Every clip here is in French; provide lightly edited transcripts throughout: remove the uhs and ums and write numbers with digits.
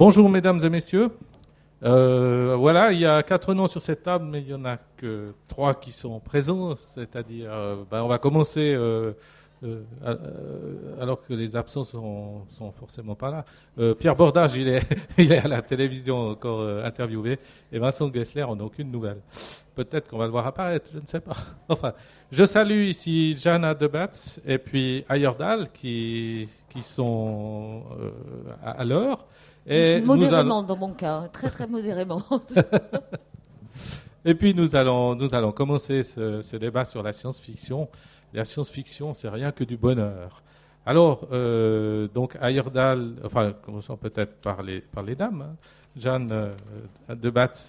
Bonjour mesdames et messieurs. Voilà, il y a 4 noms sur cette table, mais il n'y en a que 3 qui sont présents, c'est-à-dire, on va commencer alors que les absents sont forcément pas là. Pierre Bordage, il est à la télévision encore interviewé, et Vincent Gessler, on n'a aucune nouvelle. Peut-être qu'on va le voir apparaître, je ne sais pas. Enfin, je salue ici Jana Debatz et puis Ayerdal qui sont à l'heure. Et modérément dans mon cas, très très modérément. Et puis nous allons commencer ce débat sur la science-fiction. La science-fiction, c'est rien que du bonheur. Alors, donc Ayerdal, enfin, commençons peut-être par les dames. Hein. Jeanne Debatz,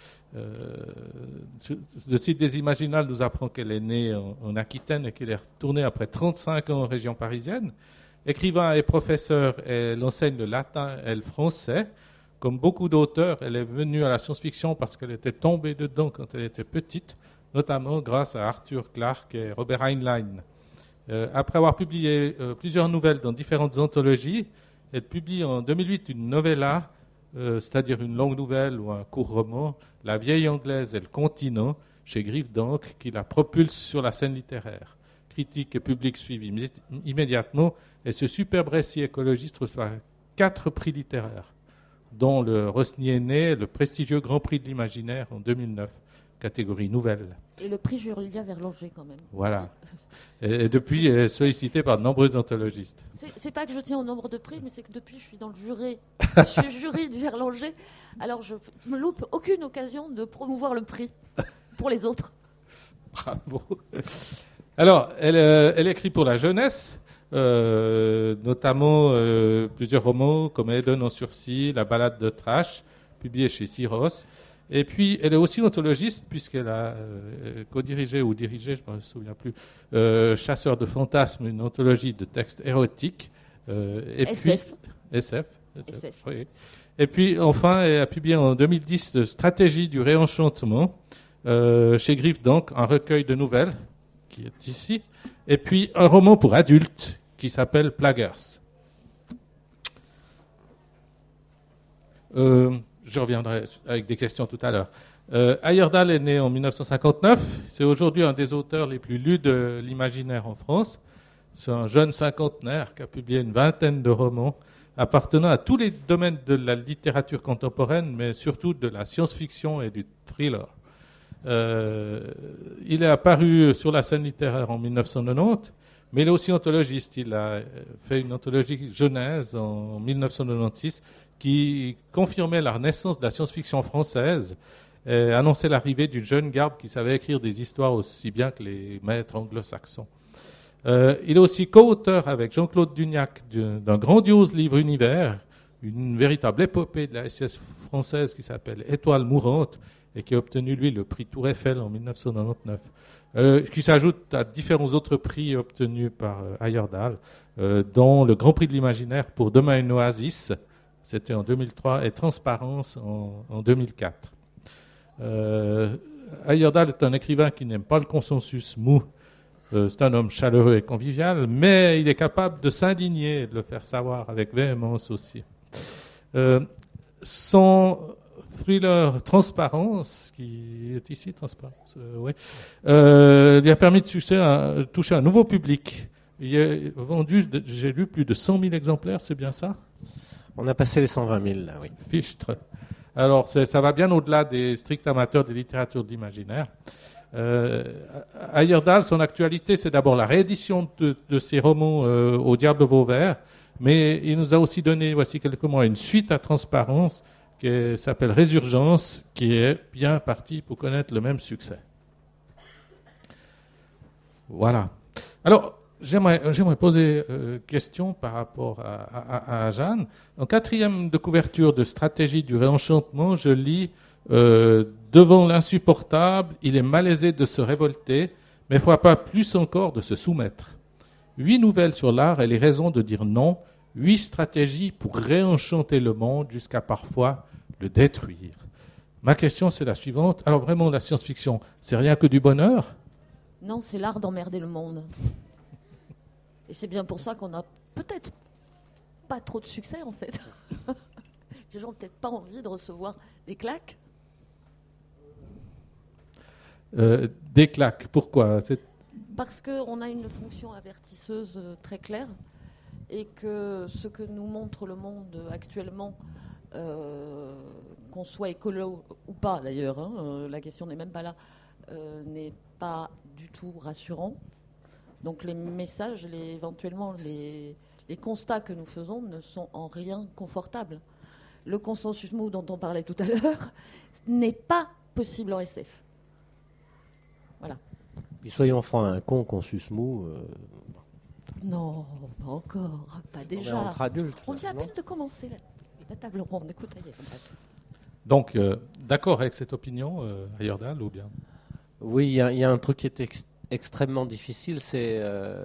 le site des Imaginales nous apprend qu'elle est née en Aquitaine et qu'elle est retournée après 35 ans en région parisienne. Écrivain et professeur, elle enseigne le latin et le français. Comme beaucoup d'auteurs, elle est venue à la science-fiction parce qu'elle était tombée dedans quand elle était petite, notamment grâce à Arthur Clarke et Robert Heinlein. Après avoir publié plusieurs nouvelles dans différentes anthologies, elle publie en 2008 une novella, c'est-à-dire une longue nouvelle ou un court roman, La vieille anglaise et le continent, chez Griffe d'Ancre, qui la propulse sur la scène littéraire. Critique et public suivent immédiatement, et ce superbe récit écologiste reçoit 4 prix littéraires, dont le Rosny-Aîné, le prestigieux Grand Prix de l'Imaginaire en 2009, catégorie nouvelle. Et le prix Julia Verlanger quand même. Voilà. Et depuis, elle est sollicitée par de nombreux anthologistes. C'est pas que je tiens au nombre de prix, mais c'est que depuis, je suis dans le jury. Je suis jury du Verlanger. Alors, je ne me loupe aucune occasion de promouvoir le prix pour les autres. Bravo. Alors, elle écrit pour la jeunesse, notamment plusieurs romans comme Eden en sursis, La balade de Trash, publié chez Syros. Et puis, elle est aussi anthologiste, puisqu'elle a co-dirigé ou dirigé, je ne me souviens plus, Chasseur de fantasmes, une anthologie de textes érotiques. SF. SF. Oui. Et puis, enfin, elle a publié en 2010 Stratégie du réenchantement, chez Griffe d'Ancre, un recueil de nouvelles, qui est ici, et puis un roman pour adultes qui s'appelle Plaguers. Je reviendrai avec des questions tout à l'heure. Ayerdal est né en 1959. C'est aujourd'hui un des auteurs les plus lus de l'imaginaire en France. C'est un jeune cinquantenaire qui a publié une vingtaine de romans appartenant à tous les domaines de la littérature contemporaine, mais surtout de la science-fiction et du thriller. Il est apparu sur la scène littéraire en 1990, mais il est aussi anthologiste. Il a fait une anthologie Genèse en 1996 qui confirmait la renaissance de la science-fiction française et annonçait l'arrivée d'une jeune garde qui savait écrire des histoires aussi bien que les maîtres anglo-saxons. Il est aussi co-auteur avec Jean-Claude Dugnac d'un grandiose livre univers, une véritable épopée de la SF française qui s'appelle Étoile mourante et qui a obtenu, lui, le prix Tour Eiffel en 1999, qui s'ajoute à différents autres prix obtenus par Ayerdal, dont le Grand Prix de l'Imaginaire pour Demain une oasis, c'était en 2003, et Transparence en 2004. Ayerdal est un écrivain qui n'aime pas le consensus mou. C'est un homme chaleureux et convivial, mais il est capable de s'indigner et de le faire savoir avec véhémence aussi. Son thriller Transparence, qui est ici, Transparence, oui, lui a permis de toucher un nouveau public. Il est vendu, j'ai lu, plus de 100 000 exemplaires, c'est bien ça ? On a passé les 120 000, là, oui. Fichtre. Alors, ça va bien au-delà des stricts amateurs de littérature de l'imaginaire. Ayerdal, son actualité, c'est d'abord la réédition de ses romans Au Diable Vauvert, mais il nous a aussi donné, voici quelques mois, une suite à Transparence qui s'appelle Résurgence, qui est bien partie pour connaître le même succès. Voilà. Alors, j'aimerais poser une question par rapport à Jeanne. En 4e de couverture de Stratégie du réenchantement, je lis devant l'insupportable, il est malaisé de se révolter, mais il ne faut pas plus encore de se soumettre. 8 nouvelles sur l'art et les raisons de dire non, 8 stratégies pour réenchanter le monde jusqu'à parfois le détruire. Ma question, c'est la suivante. Alors vraiment, la science-fiction, c'est rien que du bonheur ? Non, c'est l'art d'emmerder le monde. Et c'est bien pour ça qu'on n'a peut-être pas trop de succès, en fait. Les gens n'ont peut-être pas envie de recevoir des claques. Des claques, pourquoi? Parce qu'on a une fonction avertisseuse très claire et que ce que nous montre le monde actuellement, qu'on soit écolo ou pas d'ailleurs, la question n'est même pas là, n'est pas du tout rassurant. Donc les messages, éventuellement les constats que nous faisons ne sont en rien confortables. Le consensus mou dont on parlait tout à l'heure n'est pas possible en SF. Voilà. Puis soyons francs, un consensus mou. Non, pas encore, pas déjà. Entre adultes. On vient à non peine de commencer la table ronde. Écoute, Donc, d'accord avec cette opinion, Heyerdahl, ou bien? Oui, il y a un truc qui est extrêmement difficile, c'est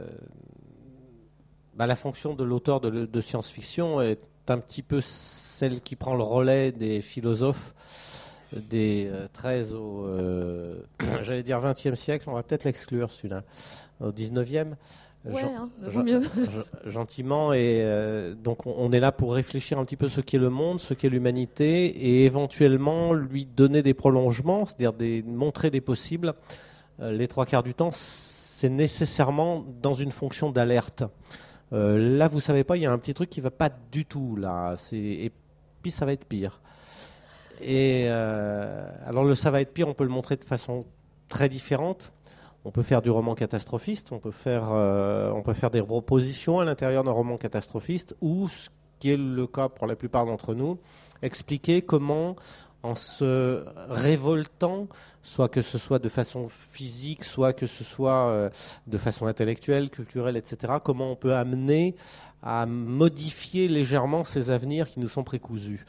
la fonction de l'auteur de science-fiction est un petit peu celle qui prend le relais des philosophes des 13 au, j'allais dire 20e siècle, on va peut-être l'exclure celui-là, au 19e. Ouais, vaut mieux. Gentiment, et donc on est là pour réfléchir un petit peu ce qu'est le monde, ce qu'est l'humanité, et éventuellement lui donner des prolongements, c'est-à-dire montrer des possibles. Les trois quarts du temps, c'est nécessairement dans une fonction d'alerte. Là, vous savez pas, il y a un petit truc qui va pas du tout là, et puis ça va être pire. Et alors ça va être pire, on peut le montrer de façon très différente. On peut faire du roman catastrophiste, on peut faire des propositions à l'intérieur d'un roman catastrophiste, ou, ce qui est le cas pour la plupart d'entre nous, expliquer comment, en se révoltant, soit que ce soit de façon physique, soit que ce soit de façon intellectuelle, culturelle, etc., comment on peut amener à modifier légèrement ces avenirs qui nous sont précousus.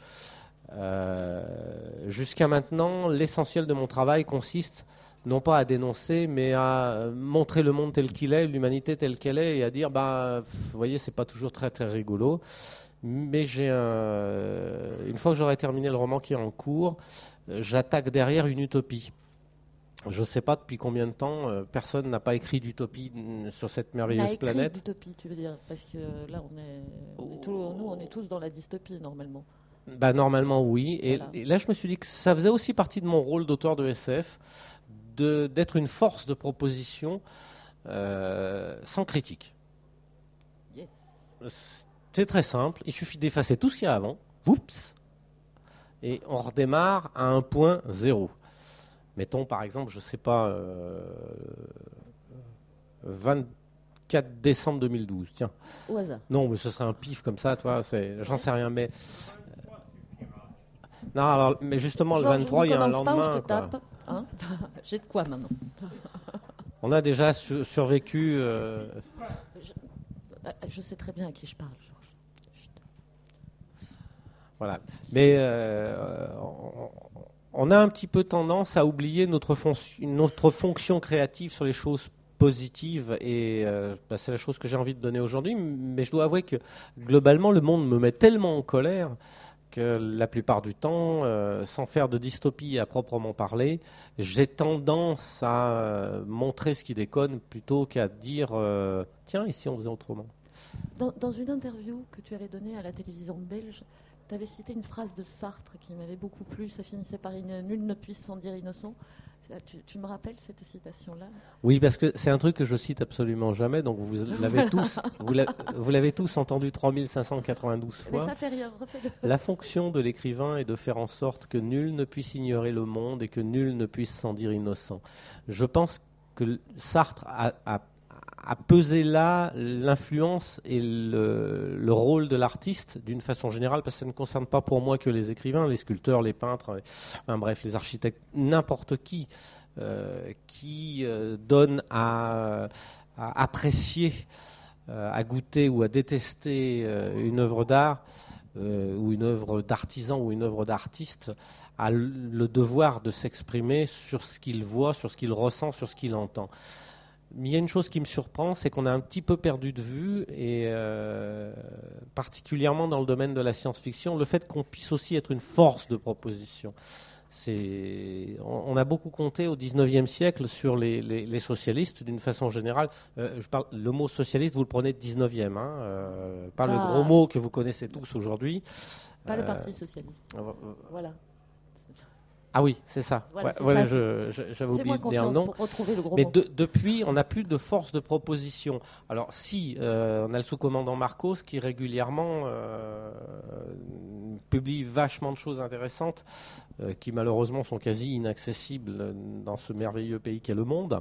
Jusqu'à maintenant, l'essentiel de mon travail consiste non pas à dénoncer, mais à montrer le monde tel qu'il est, l'humanité telle qu'elle est, et à dire, vous voyez, c'est pas toujours très très rigolo. Mais une fois que j'aurai terminé le roman qui est en cours, j'attaque derrière une utopie. Je ne sais pas depuis combien de temps personne n'a pas écrit d'utopie sur cette merveilleuse planète. D'utopie, tu veux dire, parce que là, on est tous dans la dystopie normalement. Normalement, oui. Voilà. Et là, je me suis dit que ça faisait aussi partie de mon rôle d'auteur de SF, d'être une force de proposition sans critique. Yes. C'est très simple, il suffit d'effacer tout ce qu'il y a avant, oups, et on redémarre à un point zéro. Mettons par exemple, je ne sais pas, 24 décembre 2012, tiens. Au hasard. Non, mais ce serait un pif comme ça, toi, j'en sais rien, mais... Non, alors, mais justement, Georges, le 23, il y a un lendemain. je te tape. Hein. J'ai de quoi maintenant? On a déjà survécu. Je sais très bien à qui je parle, Georges. Chut. Voilà. Mais on a un petit peu tendance à oublier notre fonction créative sur les choses positives, et c'est la chose que j'ai envie de donner aujourd'hui. Mais je dois avouer que globalement, le monde me met tellement en colère que la plupart du temps, sans faire de dystopie à proprement parler, j'ai tendance à montrer ce qui déconne plutôt qu'à dire tiens, ici on faisait autrement. Dans une interview que tu avais donnée à la télévision belge, tu avais cité une phrase de Sartre qui m'avait beaucoup plu. Ça finissait par nul ne puisse s'en dire innocent. Tu me rappelles cette citation-là? Oui, parce que c'est un truc que je cite absolument jamais, donc vous l'avez tous, vous l'avez tous entendu 3592 fois. Mais ça fait rien, refais-le. La fonction de l'écrivain est de faire en sorte que nul ne puisse ignorer le monde et que nul ne puisse s'en dire innocent. Je pense que Sartre a pesé là l'influence et le rôle de l'artiste d'une façon générale, parce que ça ne concerne pas pour moi que les écrivains, les sculpteurs, les peintres, bref, les architectes, n'importe qui donne à apprécier, à goûter ou à détester une œuvre d'art ou une œuvre d'artisan ou une œuvre d'artiste, a le devoir de s'exprimer sur ce qu'il voit, sur ce qu'il ressent, sur ce qu'il entend. Il y a une chose qui me surprend, c'est qu'on a un petit peu perdu de vue, et particulièrement dans le domaine de la science-fiction, le fait qu'on puisse aussi être une force de proposition. On a beaucoup compté au XIXe siècle sur les socialistes d'une façon générale. Le mot socialiste, vous le prenez de XIXe, pas le gros mot que vous connaissez tous aujourd'hui. Pas le Parti socialiste. Voilà. Ah oui, c'est ça. Voilà, Voilà, c'est j'avais oublié Fais-moi de dire le confiance nom. pour retrouver le gros Mais mot. depuis, on n'a plus de force de proposition. Alors si, on a le sous-commandant Marcos qui régulièrement publie vachement de choses intéressantes qui malheureusement sont quasi inaccessibles dans ce merveilleux pays qu'est le monde,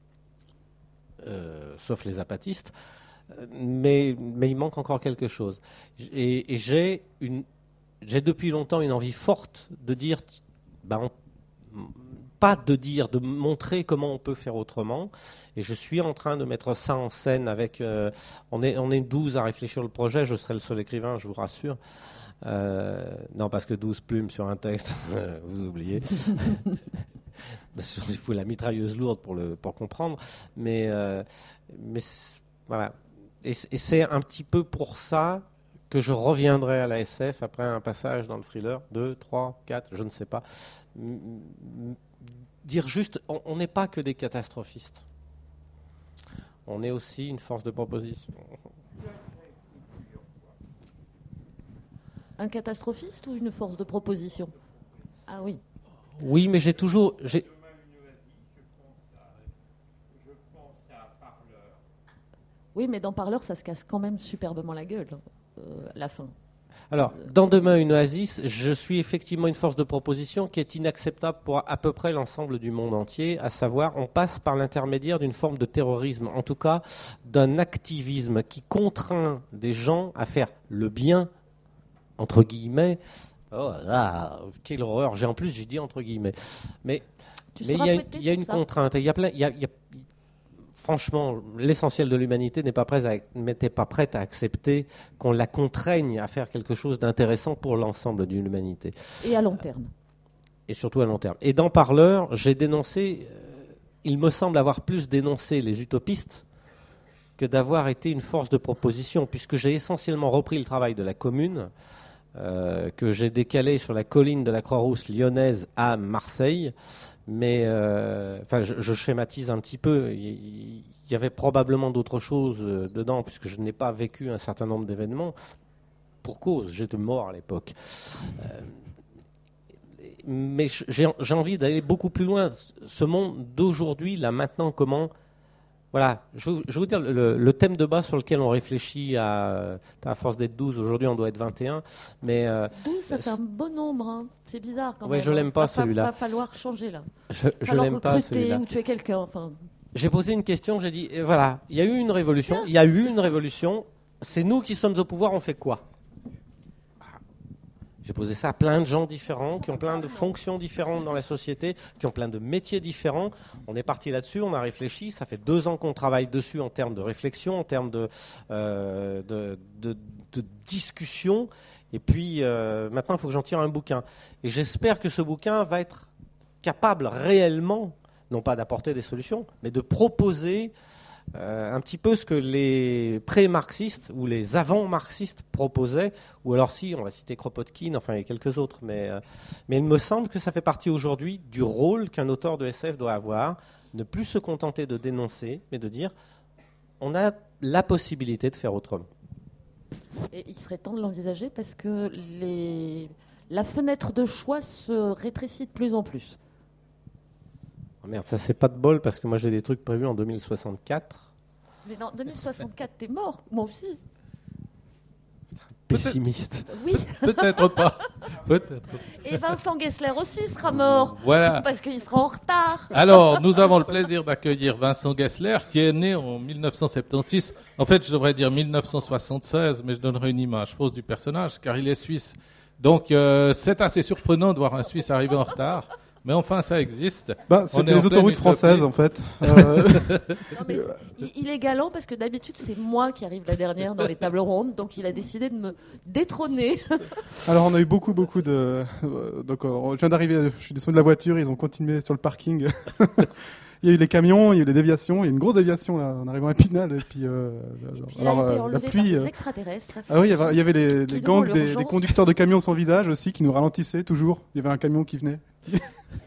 sauf les apatistes. Mais il manque encore quelque chose. Et j'ai depuis longtemps une envie forte de dire... de montrer comment on peut faire autrement. Et je suis en train de mettre ça en scène avec... on est 12 à réfléchir le projet, je serai le seul écrivain, je vous rassure. Non, parce que 12 plumes sur un texte, vous oubliez. Il faut la mitrailleuse lourde pour comprendre. Mais voilà. Et c'est un petit peu pour ça que je reviendrai à la SF après un passage dans le thriller, 2, 3, 4, je ne sais pas. Dire juste, on n'est pas que des catastrophistes. On est aussi une force de proposition. Un catastrophiste ou une force de proposition? Ah oui. Oui, mais j'ai toujours... Oui, mais dans Parleur, ça se casse quand même superbement la gueule, la fin. Alors, dans Demain une oasis, je suis effectivement une force de proposition qui est inacceptable pour à peu près l'ensemble du monde entier, à savoir, on passe par l'intermédiaire d'une forme de terrorisme, en tout cas d'un activisme qui contraint des gens à faire le bien, entre guillemets. Oh là, quelle horreur, j'ai dit entre guillemets. Mais il y a une contrainte, il y a franchement, l'essentiel de l'humanité n'était pas prête à accepter qu'on la contraigne à faire quelque chose d'intéressant pour l'ensemble de l'humanité. Et à long terme. Et surtout à long terme. Et dans Parleur, j'ai dénoncé, il me semble avoir plus dénoncé les utopistes que d'avoir été une force de proposition, puisque j'ai essentiellement repris le travail de la commune, que j'ai décalé sur la colline de la Croix-Rousse lyonnaise à Marseille. Mais je schématise un petit peu. Il y avait probablement d'autres choses dedans, puisque je n'ai pas vécu un certain nombre d'événements. Pour cause, j'étais mort à l'époque. Mais j'ai envie d'aller beaucoup plus loin. Ce monde d'aujourd'hui, là maintenant, comment... Voilà, je vais vous dire le thème de base sur lequel on réfléchit à force d'être 12, aujourd'hui on doit être 21. Mais 12, ça fait un bon nombre, hein. C'est bizarre quand même. Oui, je l'aime pas celui-là. Va falloir changer là. Je l'aime pas celui-là. Ou tuer quelqu'un, enfin. J'ai posé une question, j'ai dit, voilà, il y a eu une révolution, c'est nous qui sommes au pouvoir, on fait quoi? J'ai posé ça à plein de gens différents, qui ont plein de fonctions différentes dans la société, qui ont plein de métiers différents. On est parti là-dessus, on a réfléchi. Ça fait 2 ans qu'on travaille dessus en termes de réflexion, en termes de discussion. Et puis, maintenant, il faut que j'en tire un bouquin. Et j'espère que ce bouquin va être capable réellement, non pas d'apporter des solutions, mais de proposer un petit peu ce que les pré-marxistes ou les avant-marxistes proposaient, ou alors si, on va citer Kropotkin, enfin il y a quelques autres, mais il me semble que ça fait partie aujourd'hui du rôle qu'un auteur de SF doit avoir, ne plus se contenter de dénoncer, mais de dire on a la possibilité de faire autrement. Et il serait temps de l'envisager parce que la fenêtre de choix se rétrécit de plus en plus. Oh merde, ça c'est pas de bol parce que moi j'ai des trucs prévus en 2064. Mais non, 2064, t'es mort, moi aussi. Pessimiste. Oui. Peut-être pas. Et Vincent Gessler aussi sera mort. Voilà. Parce qu'il sera en retard. Alors, nous avons le plaisir d'accueillir Vincent Gessler, qui est né en 1976. En fait, je devrais dire 1976, mais je donnerai une image fausse du personnage, car il est suisse. Donc, c'est assez surprenant de voir un Suisse arriver en retard. Mais enfin, ça existe. C'était les autoroutes françaises, en fait. Non, mais il est galant parce que d'habitude, c'est moi qui arrive la dernière dans les tables rondes. Donc, il a décidé de me détrôner. Alors, on a eu beaucoup de... Donc, je viens d'arriver, je suis descendu de la voiture, ils ont continué sur le parking. Il y a eu les camions, il y a eu les déviations. Il y a une grosse déviation là, en arrivant à Épinal. Et puis, il a été enlevé la pluie, par des extraterrestres. Ah oui, il y avait les gangs des conducteurs de camions sans visage aussi qui nous ralentissaient toujours. Il y avait un camion qui venait.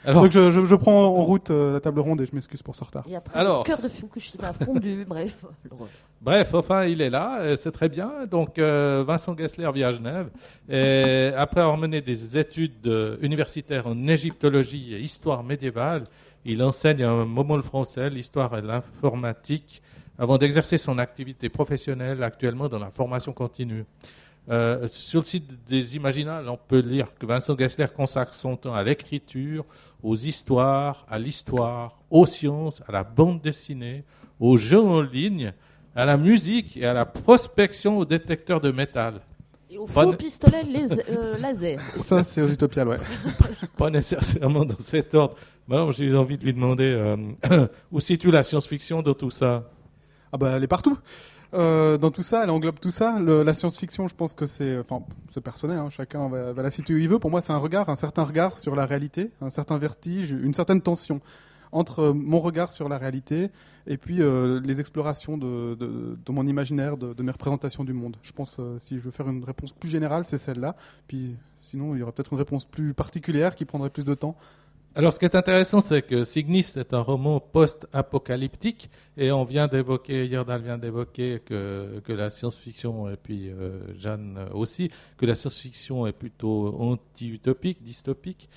Alors, Donc je prends en route la table ronde et je m'excuse pour ce retard. Et après, Alors, le cœur de Fukushima fondu, bref. bref, enfin, il est là, c'est très bien. Donc, Vincent Gessler vit à Genève. Et après avoir mené des études universitaires en égyptologie et histoire médiévale, il enseigne un moment le français, l'histoire et l'informatique, avant d'exercer son activité professionnelle actuellement dans la formation continue. Sur le site des Imaginales, on peut lire que Vincent Gessler consacre son temps à l'écriture, aux histoires, à l'histoire, aux sciences, à la bande dessinée, aux jeux en ligne, à la musique et à la prospection aux détecteurs de métal. Et au faux pistolet laser. Ça, c'est aux Utopiales, ouais. Pas nécessairement dans cet ordre. Maintenant, j'ai envie de lui demander où situe la science-fiction dans tout ça. Ah bah, elle est partout. Dans tout ça, elle englobe tout ça. La science-fiction, je pense que c'est personnel, hein, chacun va la situer où il veut. Pour moi, c'est un certain regard sur la réalité, un certain vertige, une certaine tension entre mon regard sur la réalité et puis les explorations de mon imaginaire, de mes représentations du monde. Je pense, si je veux faire une réponse plus générale, c'est celle-là. Puis sinon, il y aura peut-être une réponse plus particulière qui prendrait plus de temps. Alors, ce qui est intéressant, c'est que Cygnus est un roman post-apocalyptique, et Yerdal vient d'évoquer que la science-fiction, et puis Jeanne aussi, que la science-fiction est plutôt anti-utopique, dystopique.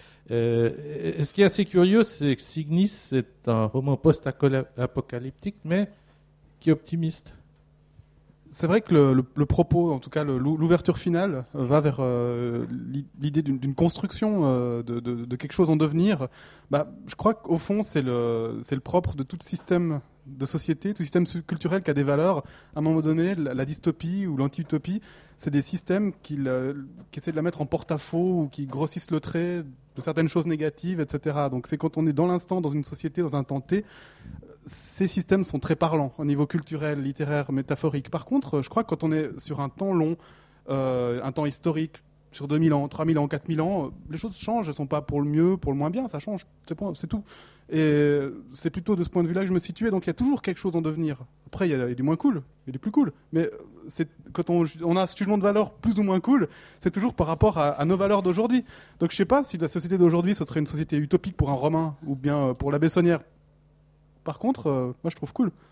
Et ce qui est assez curieux, c'est que Cygnus est un roman post-apocalyptique, mais qui est optimiste. C'est vrai que le propos, en tout cas l'ouverture finale, va vers l'idée d'une construction de quelque chose en devenir. Je crois qu'au fond, c'est le propre de tout système de société, tout système culturel qui a des valeurs. À un moment donné, la dystopie ou l'anti-utopie, c'est des systèmes qui essaient de la mettre en porte-à-faux ou qui grossissent le trait de certaines choses négatives, etc. Donc c'est quand on est dans l'instant, dans une société, dans un temps T, ces systèmes sont très parlants au niveau culturel, littéraire, métaphorique. Par contre, je crois que quand on est sur un temps long, un temps historique, sur 2000 ans, 3000 ans, 4000 ans, les choses changent, elles ne sont pas pour le mieux, pour le moins bien, ça change, c'est tout. Et c'est plutôt de ce point de vue-là que je me situais, donc il y a toujours quelque chose en devenir. Après, il y a du moins cool, il y a du plus cool. Mais quand on a ce jugement de valeur plus ou moins cool, c'est toujours par rapport à nos valeurs d'aujourd'hui. Donc je ne sais pas si la société d'aujourd'hui, ce serait une société utopique pour un Romain, ou bien pour la Bessonnière. Par contre, moi je trouve cool.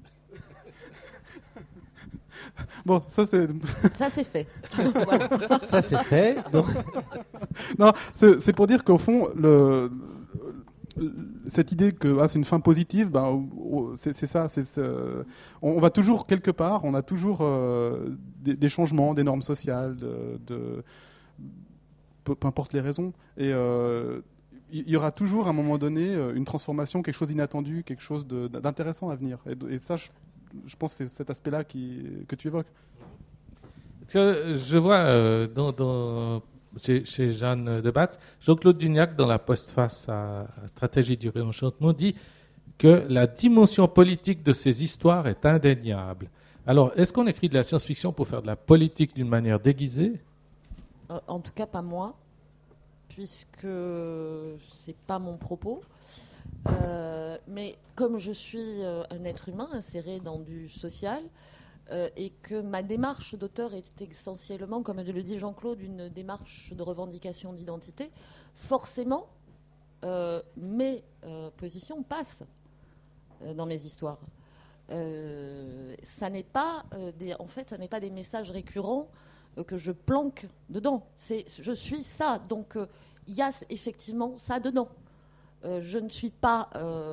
Bon, ça c'est fait. Voilà. Ça c'est fait. Donc... Non, c'est pour dire qu'au fond, cette idée que c'est une fin positive, c'est ça. On va toujours quelque part, on a toujours des changements, des normes sociales, peu importe les raisons. Et il y aura toujours à un moment donné une transformation, quelque chose d'inattendu, quelque chose d'intéressant à venir. Et ça, je pense que c'est cet aspect-là que tu évoques. Je vois chez Jeanne Debatte, Jean-Claude Dugnac, dans la postface à Stratégie du réenchantement, dit que la dimension politique de ces histoires est indéniable. Alors, est-ce qu'on écrit de la science-fiction pour faire de la politique d'une manière déguisée ? En tout cas, pas moi, puisque c'est pas mon propos. Mais comme je suis un être humain inséré dans du social, et que ma démarche d'auteur est essentiellement, comme le dit Jean-Claude, une démarche de revendication d'identité, forcément, mes positions passent dans mes histoires. Ça n'est pas ça n'est pas des messages récurrents que je planque dedans. Je suis ça, donc il y a effectivement ça dedans. Je ne suis pas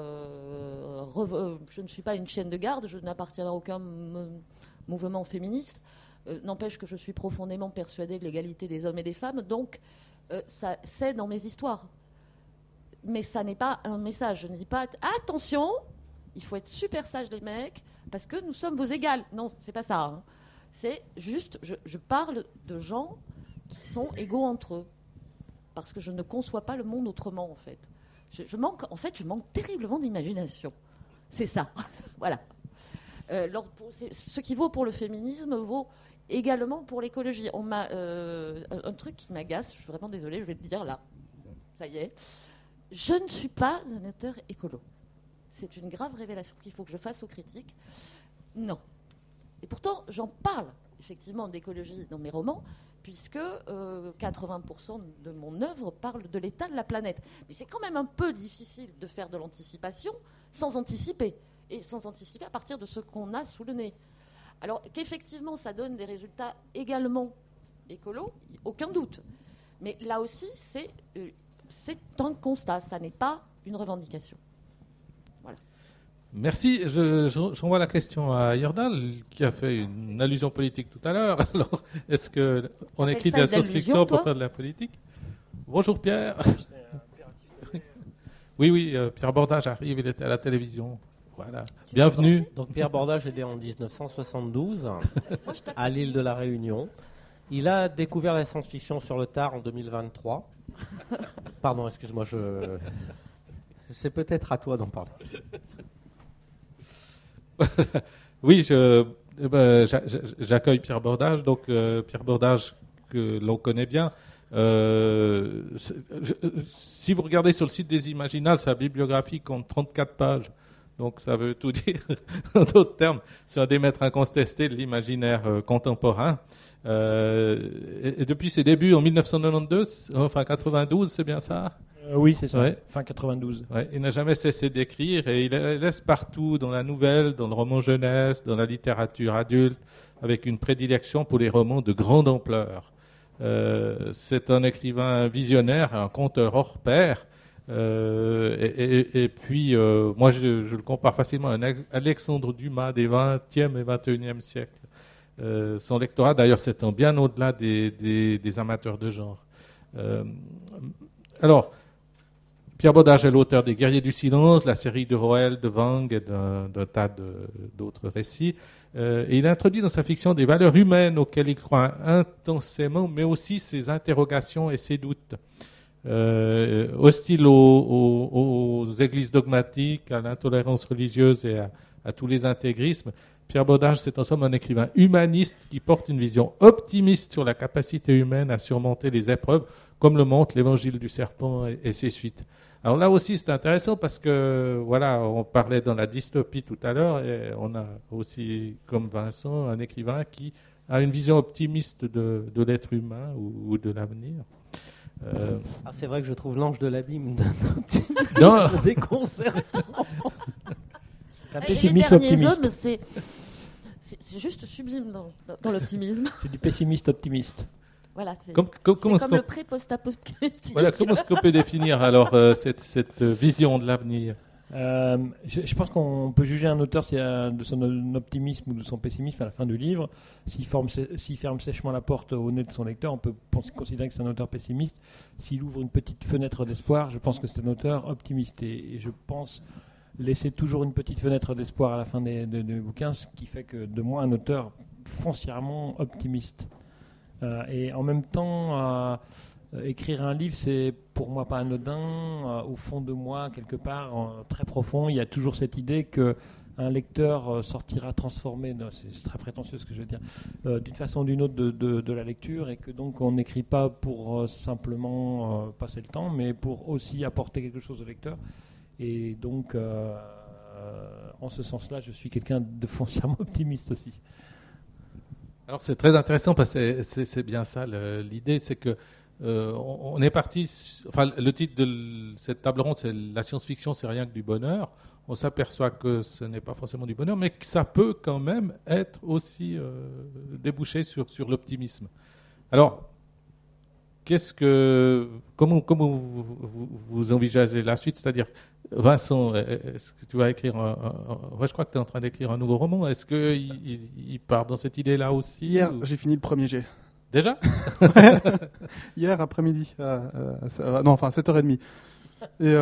une chienne de garde, je n'appartiens à aucun mouvement féministe. N'empêche que je suis profondément persuadée de l'égalité des hommes et des femmes, donc ça, c'est dans mes histoires. Mais ça n'est pas un message. Je ne dis pas attention, il faut être super sage les mecs, parce que nous sommes vos égales. Non, c'est pas ça. Hein. C'est juste, je parle de gens qui sont égaux entre eux, parce que je ne conçois pas le monde autrement, en fait. Je manque terriblement d'imagination. C'est ça. Voilà. Ce qui vaut pour le féminisme vaut également pour l'écologie. On m'a un truc qui m'agace. Je suis vraiment désolée. Je vais le dire là. Ça y est. Je ne suis pas un auteur écolo. C'est une grave révélation qu'il faut que je fasse aux critiques. Non. Et pourtant, j'en parle effectivement d'écologie dans mes romans, puisque 80% de mon œuvre parle de l'état de la planète. Mais c'est quand même un peu difficile de faire de l'anticipation sans anticiper, et sans anticiper à partir de ce qu'on a sous le nez. Alors qu'effectivement, ça donne des résultats également écolos, aucun doute. Mais là aussi, c'est un constat, ça n'est pas une revendication. Voilà. Merci. J'envoie la question à Yordal, qui a fait une allusion politique tout à l'heure. Alors, est-ce qu'on écrit de la science-fiction pour faire de la politique? Bonjour Pierre. Oui, Pierre Bordage arrive, il était à la télévision. Voilà. Bienvenue. Donc Pierre Bordage est né en 1972 à l'île de la Réunion. Il a découvert la science-fiction sur le tard en 2023. Pardon, excuse-moi, c'est peut-être à toi d'en parler. Oui, j'accueille Pierre Bordage. Donc, Pierre Bordage, que l'on connaît bien. Si vous regardez sur le site des Imaginales, sa bibliographie compte 34 pages. Donc, ça veut tout dire. En d'autres termes, c'est un des maîtres incontestés de l'imaginaire contemporain. Et depuis ses débuts en 1992, enfin 92, c'est bien ça? Oui, c'est ça, ouais. Fin 92. Ouais, il n'a jamais cessé d'écrire et il laisse partout, dans la nouvelle, dans le roman jeunesse, dans la littérature adulte, avec une prédilection pour les romans de grande ampleur. C'est un écrivain visionnaire, un conteur hors pair. Et puis, moi, je le compare facilement à un Alexandre Dumas des 20e et 21e siècles. Son lectorat, d'ailleurs, s'étend bien au-delà des amateurs de genre. Alors, Pierre Bordage est l'auteur des Guerriers du Silence, la série de Roel, de Wang et d'un tas d'autres récits. Et il introduit dans sa fiction des valeurs humaines auxquelles il croit intensément, mais aussi ses interrogations et ses doutes. Hostile aux églises dogmatiques, à l'intolérance religieuse et à tous les intégrismes, Pierre Bordage, c'est en somme un écrivain humaniste qui porte une vision optimiste sur la capacité humaine à surmonter les épreuves, comme le montre l'Évangile du serpent et ses suites. Alors là aussi, c'est intéressant parce que, voilà, on parlait dans la dystopie tout à l'heure, et on a aussi, comme Vincent, un écrivain qui a une vision optimiste de l'être humain ou de l'avenir. C'est vrai que je trouve l'ange de l'abîme d'un optimisme déconcertant. Un pessimiste optimiste. Hommes, c'est juste sublime dans l'optimisme. C'est du pessimiste optimiste. Voilà, c'est comme le pré-post-apocalyptique. Voilà, comment est-ce qu'on peut définir alors cette vision de l'avenir? Je pense qu'on peut juger un auteur de son optimisme ou de son pessimisme à la fin du livre. S'il ferme sèchement la porte au nez de son lecteur, on peut considérer que c'est un auteur pessimiste. S'il ouvre une petite fenêtre d'espoir, je pense que c'est un auteur optimiste. Et je pense laisser toujours une petite fenêtre d'espoir à la fin des bouquins, ce qui fait que de moi un auteur foncièrement optimiste. Et en même temps, écrire un livre, c'est pour moi pas anodin. Au fond de moi, quelque part, très profond, il y a toujours cette idée que un lecteur sortira transformé, c'est très prétentieux ce que je veux dire, d'une façon ou d'une autre de la lecture, et que donc on n'écrit pas pour simplement passer le temps, mais pour aussi apporter quelque chose au lecteur. Et donc, en ce sens-là, je suis quelqu'un de foncièrement optimiste aussi. Alors c'est très intéressant parce que c'est bien ça l'idée, c'est que on est parti. Enfin, le titre de cette table ronde, c'est la science-fiction, c'est rien que du bonheur. On s'aperçoit que ce n'est pas forcément du bonheur, mais que ça peut quand même être aussi débouché sur l'optimisme. Alors, comment vous envisagez la suite? C'est-à-dire, Vincent, est-ce que tu vas écrire je crois que tu es en train d'écrire un nouveau roman. Est-ce qu'il part dans cette idée-là aussi? Hier, j'ai fini le premier jet. Déjà? Hier après-midi, à 7h30. Et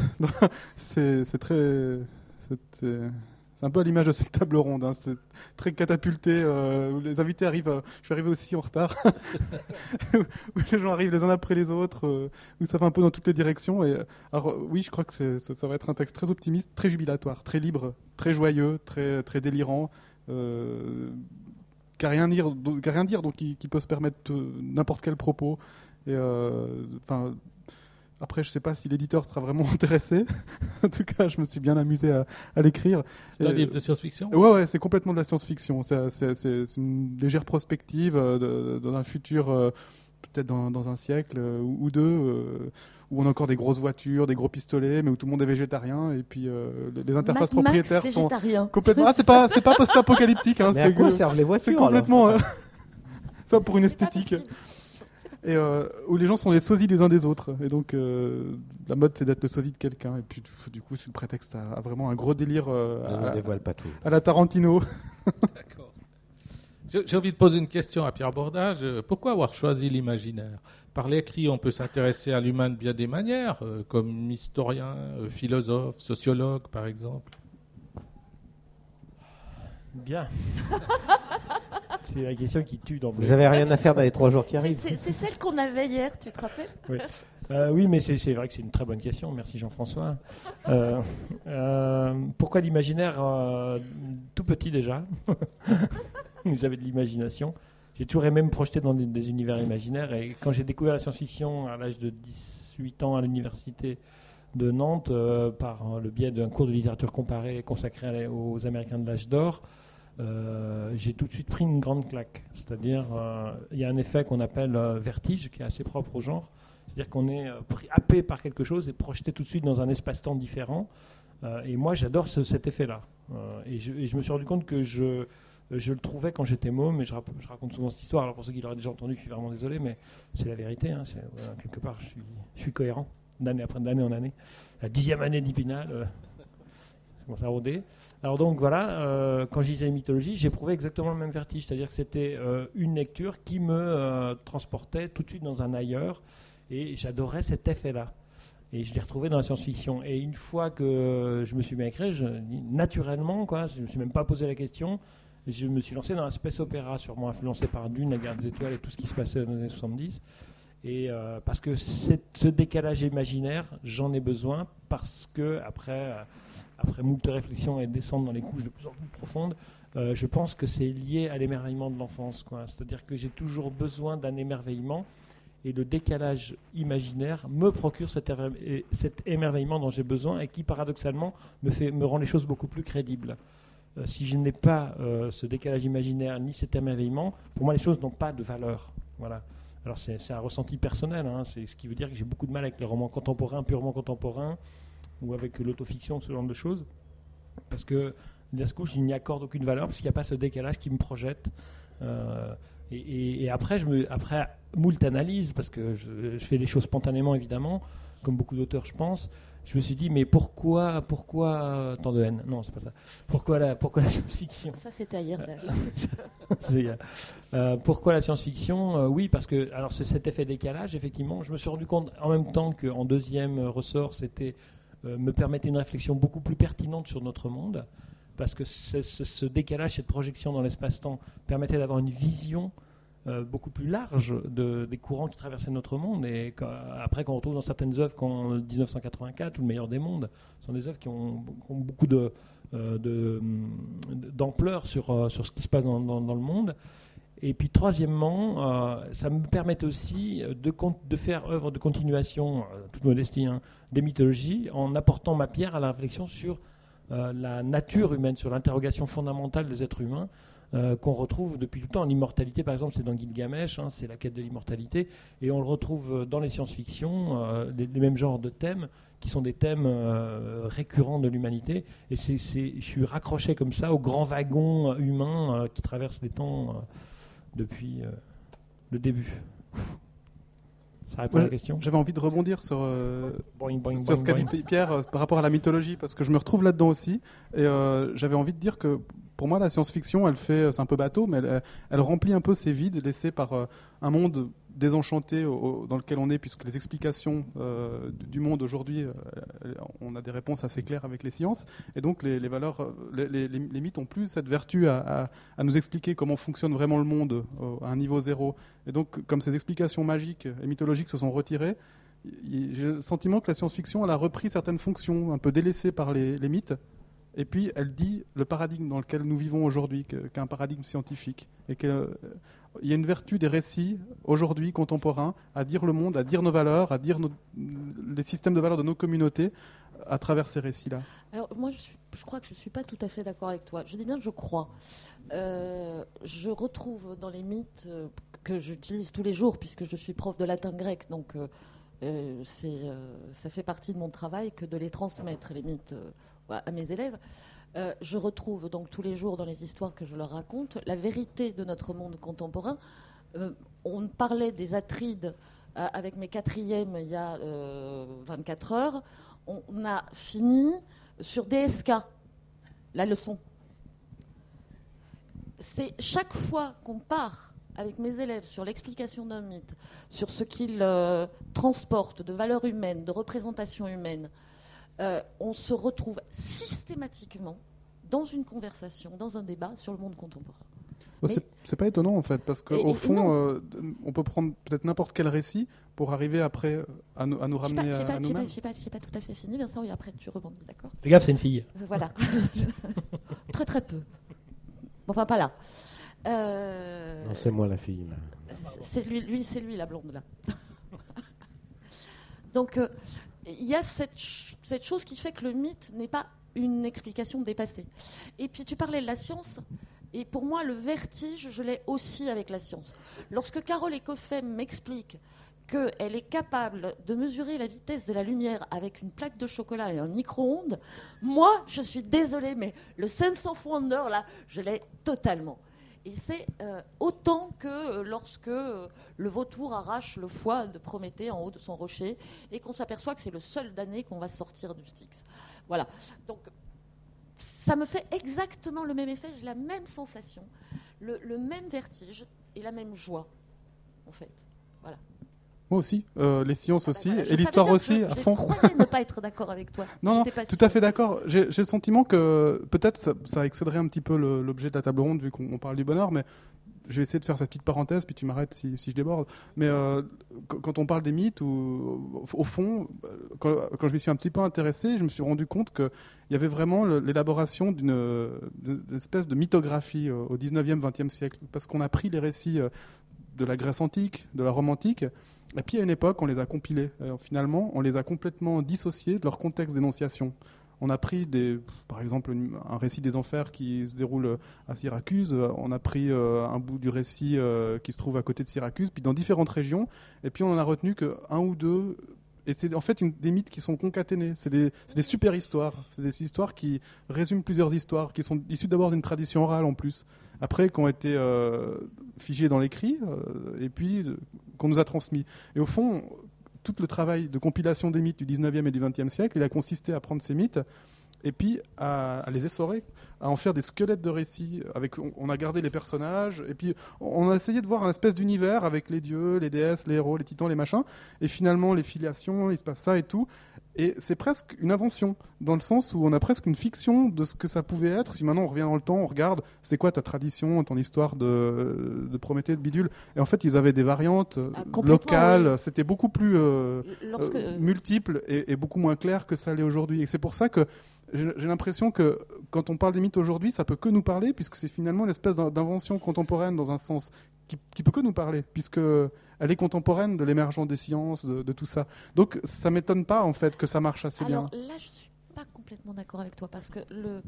c'est un peu à l'image de cette table ronde. Hein. C'est très catapulté. Où les invités arrivent. Je suis arrivé aussi en retard. Où les gens arrivent les uns après les autres. Où ça va un peu dans toutes les directions. Et alors oui, je crois que ça va être un texte très optimiste, très jubilatoire, très libre, très joyeux, très très délirant. Qui n'a rien dire, donc qui peut se permettre n'importe quel propos. Et Après, je ne sais pas si l'éditeur sera vraiment intéressé. En tout cas, je me suis bien amusé à l'écrire. C'est un livre de science-fiction ? Ouais, c'est complètement de la science-fiction. C'est une légère prospective dans un futur, peut-être dans un siècle ou deux, où on a encore des grosses voitures, des gros pistolets, mais où tout le monde est végétarien. Et puis les interfaces propriétaires sont complètement. Ah, c'est pas post-apocalyptique. Hein, mais à quoi servent les voitures ? C'est complètement. Alors Enfin, pour une esthétique. Et où les gens sont les sosies des uns des autres. Et donc, la mode, c'est d'être le sosie de quelqu'un. Et puis, du coup, c'est le prétexte à vraiment un gros délire ne dévoile pas tout. À la Tarantino. D'accord. J'ai envie de poser une question à Pierre Bordage. Pourquoi avoir choisi l'imaginaire ? Par l'écrit, on peut s'intéresser à l'humain de bien des manières, comme historien, philosophe, sociologue, par exemple. Bien. C'est la question qui tue d'emblée. Vous avez rien à faire dans les 3 jours qui arrivent. C'est celle qu'on avait hier, tu te rappelles ? Oui. Oui, mais c'est vrai que c'est une très bonne question. Merci Jean-François. Pourquoi l'imaginaire tout petit déjà ? Vous avez de l'imagination. J'ai toujours aimé me projeter dans des univers imaginaires. Et quand j'ai découvert la science-fiction à l'âge de 18 ans à l'université de Nantes, par le biais d'un cours de littérature comparée consacré aux Américains de l'âge d'or, j'ai tout de suite pris une grande claque. C'est-à-dire, il y a un effet qu'on appelle vertige, qui est assez propre au genre. C'est-à-dire qu'on est happé par quelque chose et projeté tout de suite dans un espace-temps différent. Et moi, j'adore cet effet-là. Et je me suis rendu compte que je le trouvais quand j'étais môme, et je raconte souvent cette histoire. Alors pour ceux qui l'auraient déjà entendu, je suis vraiment désolé, mais c'est la vérité. Hein, quelque part, je suis cohérent, d'année en année. La 10e année d'Ipinal, je commence à rôder. Alors donc voilà, quand je lisais mythologie, j'éprouvais exactement le même vertige. C'est-à-dire que c'était une lecture qui me transportait tout de suite dans un ailleurs, et j'adorais cet effet-là. Et je l'ai retrouvé dans la science-fiction. Et une fois que je me suis mis à écrire, naturellement, je ne me suis même pas posé la question, je me suis lancé dans la space opéra, sûrement influencé par Dune, la Guerre des Étoiles et tout ce qui se passait dans les années 70. Et parce que ce décalage imaginaire, j'en ai besoin, parce que après moult réflexions et descendre dans les couches de plus en plus profondes, je pense que c'est lié à l'émerveillement de l'enfance. C'est-à-dire que j'ai toujours besoin d'un émerveillement, et le décalage imaginaire me procure cet émerveillement dont j'ai besoin, et qui paradoxalement me rend les choses beaucoup plus crédibles. Si je n'ai pas ce décalage imaginaire ni cet émerveillement, pour moi les choses n'ont pas de valeur. Voilà. Alors c'est un ressenti personnel, hein, c'est ce qui veut dire que j'ai beaucoup de mal avec les romans contemporains, purement contemporains, ou avec l'autofiction, ce genre de choses, parce que d'un coup je n'y accorde aucune valeur, parce qu'il n'y a pas ce décalage qui me projette. Et après moult analyse, parce que je fais les choses spontanément évidemment, comme beaucoup d'auteurs je pense, je me suis dit mais pourquoi tant de haine ? Non, c'est pas ça. Pourquoi la science-fiction ? Ça c'était hier d'âge. Pourquoi la science-fiction ? Oui, parce que alors cet effet décalage, effectivement, je me suis rendu compte en même temps qu'en deuxième ressort, c'était me permettait une réflexion beaucoup plus pertinente sur notre monde, parce que ce décalage, cette projection dans l'espace-temps permettait d'avoir une vision beaucoup plus large des courants qui traversaient notre monde. Et après, qu'on retrouve dans certaines œuvres comme 1984 ou Le meilleur des mondes, ce sont des œuvres qui ont beaucoup d'ampleur sur ce qui se passe dans le monde. Et puis troisièmement, ça me permettait aussi de faire œuvre de continuation, toute modestie, des mythologies, en apportant ma pierre à la réflexion sur la nature humaine, sur l'interrogation fondamentale des êtres humains, qu'on retrouve depuis tout le temps. L'immortalité, par exemple, c'est dans Gilgamesh, c'est la quête de l'immortalité, et on le retrouve dans les science-fiction, les mêmes genres de thèmes, qui sont des thèmes récurrents de l'humanité, et je suis raccroché comme ça au grand wagon humain qui traverse les temps depuis le début. Ça répond à la question. J'avais envie de rebondir sur ce qu'a boing. dit Pierre par rapport à la mythologie, parce que je me retrouve là-dedans aussi. Et j'avais envie de dire que pour moi, la science-fiction, c'est un peu bateau, mais elle remplit un peu ces vides laissés par un monde désenchanté dans lequel on est, puisque les explications du monde aujourd'hui, on a des réponses assez claires avec les sciences. Et donc les valeurs, les mythes n'ont plus cette vertu à nous expliquer comment fonctionne vraiment le monde à un niveau zéro. Et donc, comme ces explications magiques et mythologiques se sont retirées, j'ai le sentiment que la science-fiction elle a repris certaines fonctions un peu délaissées par les mythes, et puis elle dit le paradigme dans lequel nous vivons aujourd'hui, qu'un paradigme scientifique, et qu'il y a une vertu des récits aujourd'hui contemporains à dire le monde, à dire nos valeurs, à dire les systèmes de valeurs de nos communautés à travers ces récits-là. Alors moi, je crois que je ne suis pas tout à fait d'accord avec toi. Je dis bien je crois. Je retrouve dans les mythes que j'utilise tous les jours, puisque je suis prof de latin grec, donc ça fait partie de mon travail que de les transmettre, les mythes, à mes élèves. Je retrouve donc tous les jours dans les histoires que je leur raconte la vérité de notre monde contemporain. On parlait des Atrides avec mes quatrièmes il y a 24 heures. On a fini sur DSK, la leçon. C'est chaque fois qu'on part avec mes élèves sur l'explication d'un mythe, sur ce qu'il transporte de valeurs humaines, de représentations humaines, on se retrouve systématiquement dans une conversation, dans un débat sur le monde contemporain. C'est pas étonnant en fait, parce qu'au fond, on peut prendre peut-être n'importe quel récit pour arriver après à nous ramener à nous-mêmes. Je n'ai pas tout à fait fini, Vincent, et après tu rebondis, d'accord ? Fais gaffe, c'est une fille. Voilà. Très très peu. Enfin, pas là. Non, c'est moi la fille. Là. C'est lui la blonde là. Donc il y a cette chose qui fait que le mythe n'est pas une explication dépassée. Et puis tu parlais de la science. Et pour moi, le vertige, je l'ai aussi avec la science. Lorsque Carole Ekofem m'explique qu'elle est capable de mesurer la vitesse de la lumière avec une plaque de chocolat et un micro-ondes, moi, je suis désolée, mais le sense of wonder, là, je l'ai totalement. Et c'est autant que lorsque le vautour arrache le foie de Prométhée en haut de son rocher et qu'on s'aperçoit que c'est le seul damné qu'on va sortir du Styx. Voilà. Donc, ça me fait exactement le même effet, j'ai la même sensation, le même vertige et la même joie, en fait. Voilà. Moi aussi, les sciences aussi, voilà. et l'histoire aussi, à fond. Je croyais ne pas être d'accord avec toi. Non, tout à fait d'accord. J'ai le sentiment que peut-être ça excéderait un petit peu l'objet de la table ronde, vu qu'on parle du bonheur, mais je vais essayer de faire cette petite parenthèse, puis tu m'arrêtes si je déborde. Mais quand on parle des mythes, au fond, quand je m'y suis un petit peu intéressé, je me suis rendu compte qu'il y avait vraiment l'élaboration d'une espèce de mythographie au 19e, 20e siècle. Parce qu'on a pris les récits de la Grèce antique, de la Rome antique, et puis à une époque, on les a compilés. Finalement, on les a complètement dissociés de leur contexte d'énonciation. On a pris, par exemple, un récit des enfers qui se déroule à Syracuse. On a pris un bout du récit qui se trouve à côté de Syracuse, puis dans différentes régions. Et puis on en a retenu qu'un ou deux. Et c'est en fait des mythes qui sont concaténés. C'est des super histoires. C'est des histoires qui résument plusieurs histoires, qui sont issues d'abord d'une tradition orale en plus. Après, qui ont été figées dans l'écrit, et puis qu'on nous a transmis. Et au fond, tout le travail de compilation des mythes du 19e et du 20e siècle, il a consisté à prendre ces mythes et puis à les essorer, à en faire des squelettes de récits. On a gardé les personnages, et puis on a essayé de voir un espèce d'univers avec les dieux, les déesses, les héros, les titans, les machins, et finalement les filiations, il se passe ça et tout. Et c'est presque une invention, dans le sens où on a presque une fiction de ce que ça pouvait être. Si maintenant on revient dans le temps, on regarde, c'est quoi ta tradition, ton histoire de Prométhée, de Bidule. Et en fait, ils avaient des variantes locales, oui. C'était beaucoup plus multiple et beaucoup moins clair que ça l'est aujourd'hui. Et c'est pour ça que j'ai l'impression que quand on parle des mythes aujourd'hui, ça peut que nous parler, puisque c'est finalement une espèce d'invention contemporaine dans un sens qui peut que nous parler, puisque elle est contemporaine de l'émergence des sciences, de tout ça. Donc ça m'étonne pas en fait que ça marche assez bien. Alors là, je suis pas complètement d'accord avec toi, parce que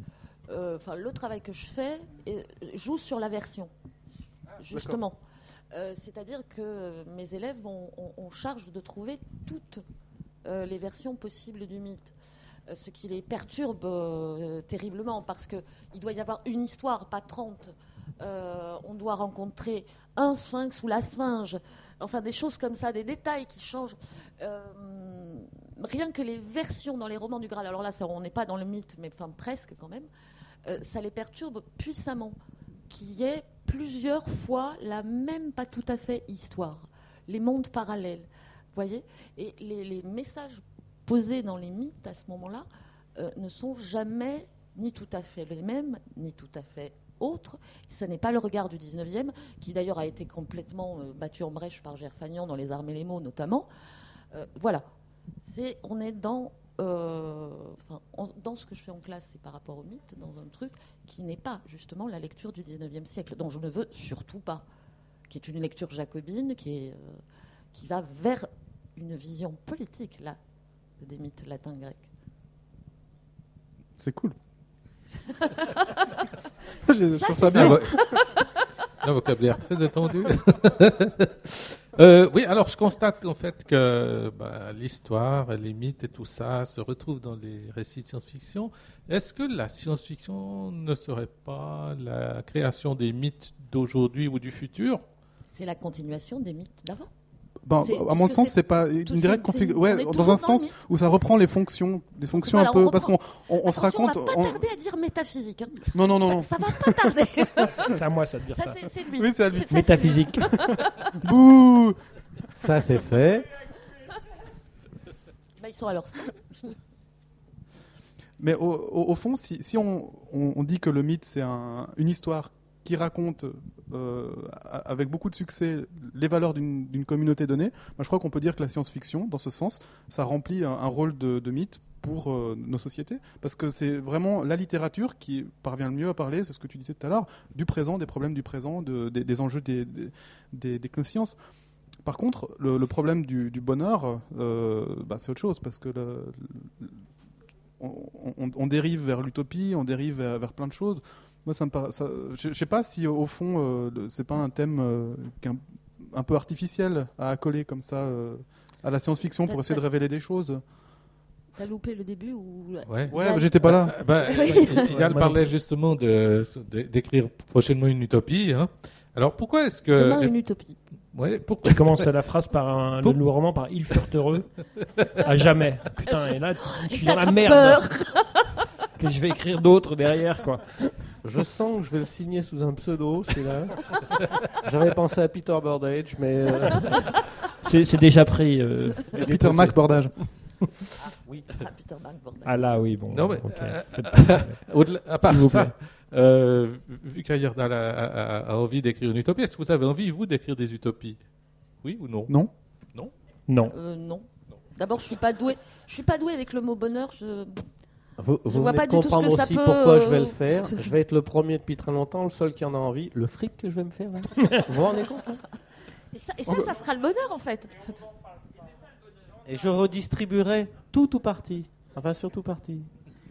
le travail que je fais joue sur la version, justement. C'est-à-dire que mes élèves ont charge de trouver toutes les versions possibles du mythe. Ce qui les perturbe terriblement, parce qu'il doit y avoir une histoire, pas 30. On doit rencontrer un sphinx ou la sphinge, enfin des choses comme ça, des détails qui changent. Rien que les versions dans les romans du Graal, alors là on n'est pas dans le mythe, mais enfin presque quand même, ça les perturbe puissamment, qu'il y ait plusieurs fois la même, pas tout à fait, histoire, les mondes parallèles, voyez, et les messages posés dans les mythes à ce moment-là ne sont jamais ni tout à fait les mêmes, ni tout à fait autres. Ce n'est pas le regard du 19e, qui d'ailleurs a été complètement battu en brèche par Gerfagnan dans Les Armes et les mots notamment. Voilà. On est dans dans ce que je fais en classe, c'est par rapport au mythe, dans un truc qui n'est pas justement la lecture du 19e siècle, dont je ne veux surtout pas, qui est une lecture jacobine, qui va vers une vision politique, là, des mythes latins grecs. C'est cool. Je trouve ça bien. Un vocabulaire très étendu. Oui, alors je constate en fait que l'histoire, les mythes et tout ça se retrouvent dans les récits de science-fiction. Est-ce que la science-fiction ne serait pas la création des mythes d'aujourd'hui ou du futur? C'est la continuation des mythes d'avant. À mon sens, c'est pas une directe configuration. Ouais, dans un sens où ça reprend les fonctions un peu, parce qu'on se raconte. On va pas tarder à dire métaphysique. Hein. Non. Ça va pas tarder. C'est à moi ça de dire ça. C'est lui. Oui, c'est à lui. Métaphysique. Bouh. Ça, c'est fait. Ils sont à leur stade. Mais au fond, si on dit que le mythe, c'est une histoire qui raconte avec beaucoup de succès les valeurs d'une communauté donnée, je crois qu'on peut dire que la science-fiction, dans ce sens, ça remplit un rôle de mythe pour nos sociétés, parce que c'est vraiment la littérature qui parvient le mieux à parler, c'est ce que tu disais tout à l'heure, du présent, des problèmes du présent, des enjeux des technosciences. Par contre, le problème du bonheur, c'est autre chose, parce que on dérive vers l'utopie, on dérive vers plein de choses. Moi, je sais pas si au fond, c'est pas un thème un peu artificiel à accoler comme ça à la science-fiction pour essayer de révéler des choses. T'as loupé le début ou... Ouais, j'étais pas là. Yann parlait justement d'écrire prochainement une utopie. Hein. Alors pourquoi est-ce que... Demain, une utopie. Ouais, pourquoi... Tu commences la phrase par le nouveau roman par « Ils furent heureux » à jamais. Putain, et là, je suis dans la merde. Que je vais écrire d'autres derrière, quoi. Je sens que je vais le signer sous un pseudo, celui-là. J'avais pensé à Peter Burdage, mais... C'est déjà pris. Peter McBordage. Oui. Peter McBordage. Ah là, oui, bon. Non, mais, okay. à part ça, vu qu'Ayerdal a envie d'écrire une utopie, est-ce que vous avez envie, vous, d'écrire des utopies? Oui ou non? Non. Non. Non. D'abord, je suis pas douée avec le mot bonheur. Vous vois venez pas de du tout ce comprendre que ça aussi peut, pourquoi je vais le faire. Je vais être le premier depuis très longtemps, le seul qui en a envie. Le fric que je vais me faire, là. Vous vous rendez compte, hein? Et ça sera le bonheur, en fait. Et je redistribuerai tout ou partie. Enfin, surtout partie.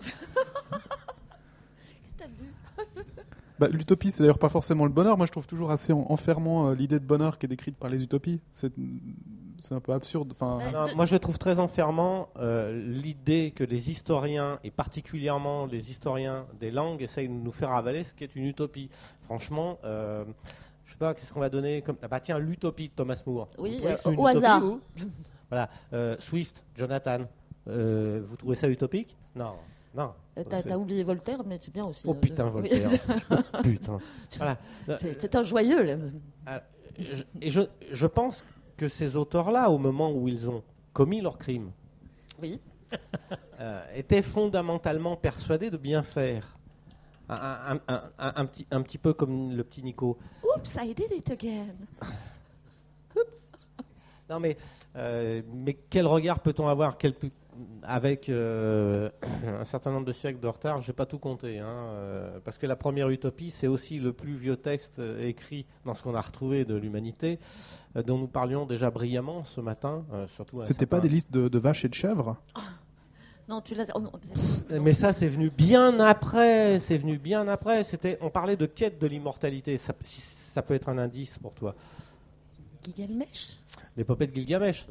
T'as bu? L'utopie, c'est d'ailleurs pas forcément le bonheur. Moi, je trouve toujours assez enfermant l'idée de bonheur qui est décrite par les utopies. C'est un peu absurde. Moi, je trouve très enfermant l'idée que les historiens, et particulièrement les historiens des langues, essayent de nous faire avaler ce qui est une utopie. Franchement, je sais pas, qu'est-ce qu'on va donner comme... tiens, l'utopie de Thomas More. Oui, au au hasard. Voilà, Swift, Jonathan, vous trouvez ça utopique? Non. T'as oublié Voltaire, mais c'est bien aussi. Oh putain, Voltaire. Putain. Voilà. C'est un joyeux, là. Je pense que ces auteurs-là, au moment où ils ont commis leur crime, oui. Étaient fondamentalement persuadés de bien faire. Un petit peu comme le petit Nico. Oups, I did it again. Oups. Non mais quel regard peut-on avoir avec un certain nombre de siècles de retard? Je n'ai pas tout compté, parce que la première utopie, c'est aussi le plus vieux texte écrit dans ce qu'on a retrouvé de l'humanité, dont nous parlions déjà brillamment ce matin. C'était pas des listes de vaches et de chèvres? Non, tu l'as. Mais ça, c'est venu bien après. On parlait de quête de l'immortalité. Ça peut être un indice pour toi. Gilgamesh. L'épopée de Gilgamesh.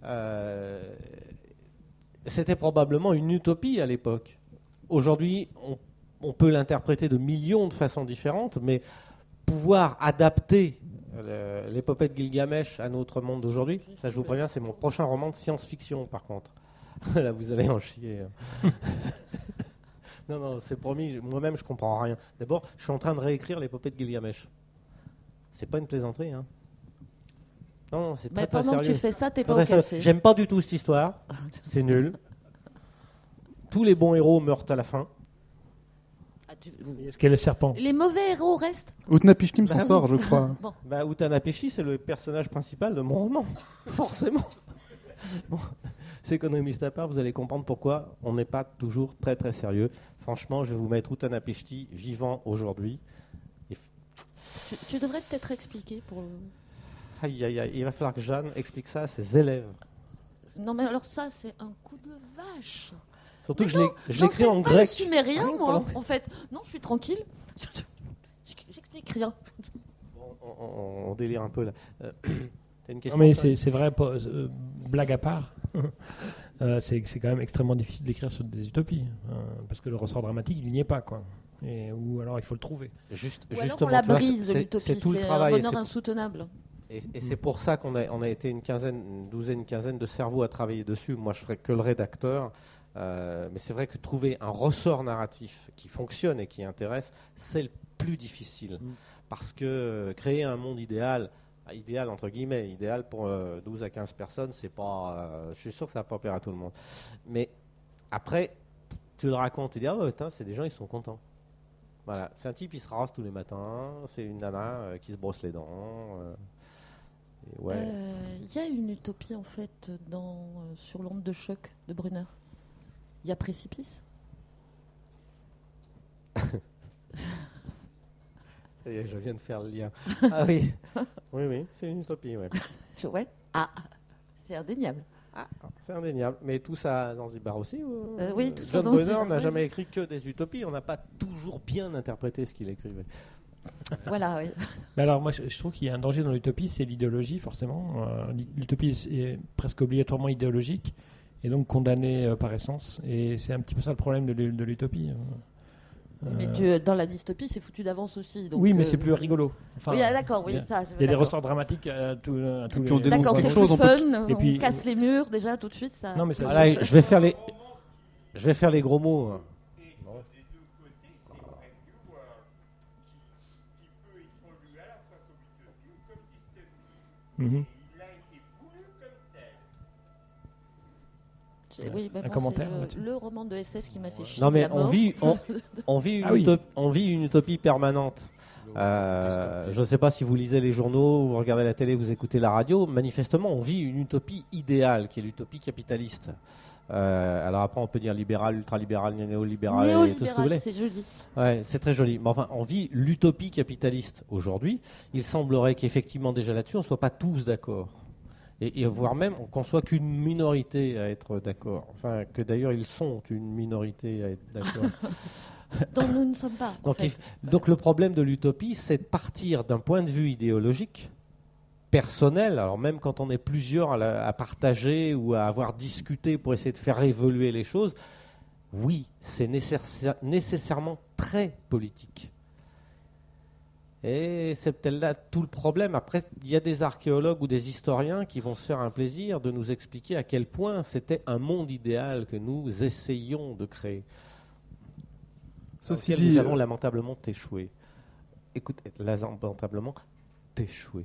C'était probablement une utopie à l'époque. Aujourd'hui, on peut l'interpréter de millions de façons différentes, mais pouvoir adapter l'épopée de Gilgamesh à notre monde d'aujourd'hui, ça je vous préviens, c'est mon prochain roman de science-fiction par contre. Là, vous allez en chier. Non, c'est promis, moi-même je comprends rien. D'abord, je suis en train de réécrire l'épopée de Gilgamesh. C'est pas une plaisanterie, hein. Non, c'est très pendant sérieux. que tu fais ça, t'es pas au cassé. J'aime pas du tout cette histoire. C'est nul. Tous les bons héros meurent à la fin. Est-ce qu'elle est serpent? Les mauvais héros restent. Utnapishtim s'en sort, je crois. Bon. Utnapishtim, c'est le personnage principal de mon roman. Forcément. Bon. économistes à part, vous allez comprendre pourquoi on n'est pas toujours très très sérieux. Franchement, je vais vous mettre Utanapishti vivant aujourd'hui. Tu devrais peut-être expliquer pour. Aïe, aïe, aïe, il va falloir que Jeanne explique ça à ses élèves. Non, mais alors ça, c'est un coup de vache. Surtout Mais que je l'écris J'enseigne en pas grec. le sumérien, Rien moi, pour en fait. Non, je suis tranquille. J'explique rien. On délire un peu là. T'as une Non, question mais ça c'est vrai, blague à part, c'est quand même extrêmement difficile d'écrire sur des utopies, parce que le ressort dramatique, il n'y est pas, quoi. Ou alors il faut le trouver. Ou alors on Justement, la tu vois, brise, l'utopie. c'est tout le C'est un travail. bonheur insoutenable. Et c'est pour ça qu'on a été une douzaine, quinzaine de cerveaux à travailler dessus. Moi, je ferai que le rédacteur. Mais c'est vrai que trouver un ressort narratif qui fonctionne et qui intéresse, c'est le plus difficile. Parce que créer un monde idéal entre guillemets, idéal pour 12 à 15 personnes, c'est pas. Je suis sûr que ça va pas plaire à tout le monde. Mais après, tu le racontes et dis, oh, putain, c'est des gens, ils sont contents. Voilà, c'est un type, il se rase tous les matins, c'est une nana qui se brosse les dents. Et ouais. Il y a une utopie, en fait, sur l'onde de choc de Brunner. Il y a Précipice. Ça y est, je viens de faire le lien. Ah oui, oui, c'est une utopie, ouais. Ouais. Ah, c'est indéniable. Ah, c'est indéniable. Mais tout ça à Zanzibar aussi Oui, tout ça John à Brunner Zanzibar, n'a oui. jamais écrit que des utopies. On n'a pas toujours bien interprété ce qu'il écrivait. Voilà, oui. Mais alors moi je trouve qu'il y a un danger dans l'utopie, c'est l'idéologie forcément. L'utopie est presque obligatoirement idéologique et donc condamnée par essence. Et c'est un petit peu ça le problème de l'utopie. Mais dans la dystopie, c'est foutu d'avance aussi. Donc, oui, mais c'est plus rigolo. Enfin, oui, d'accord, oui. il y a- Ça, Il y a des ressorts dramatiques à tous Et puis les... on dénonce D'accord, quelque c'est chose, plus on peut fun. Et puis- On casse les murs déjà tout de suite. Ça. Non, mais ça, Voilà, je vais faire les gros mots. hein. Mhm. Oui, Un bon, commentaire c'est là-dessus le roman de SF qui m'a fait chier. Non, mais la mort. on vit Ah oui. une utopie permanente. Je ne sais pas si vous lisez les journaux, vous regardez la télé, vous écoutez la radio. Manifestement, on vit une utopie idéale, qui est l'utopie capitaliste. Alors après, on peut dire libéral, ultralibéral, néolibéral, et tout ce que vous voulez. C'est joli. Ouais, c'est très joli. Mais enfin, on vit l'utopie capitaliste aujourd'hui. Il semblerait qu'effectivement, déjà là-dessus, on ne soit pas tous d'accord. Et voire même qu'on soit qu'une minorité à être d'accord. Enfin, que d'ailleurs, ils sont une minorité à être d'accord. Donc nous ne sommes pas. en fait. Donc le problème de l'utopie, c'est de partir d'un point de vue idéologique, personnel, alors même quand on est plusieurs à partager ou à avoir discuté pour essayer de faire évoluer les choses, oui, c'est nécessairement très politique. Et c'est peut-être là tout le problème. Après, il y a des archéologues ou des historiens qui vont se faire un plaisir de nous expliquer à quel point c'était un monde idéal que nous essayions de créer. Ceci Auquel dit, nous avons lamentablement échoué. Écoute, lamentablement échoué.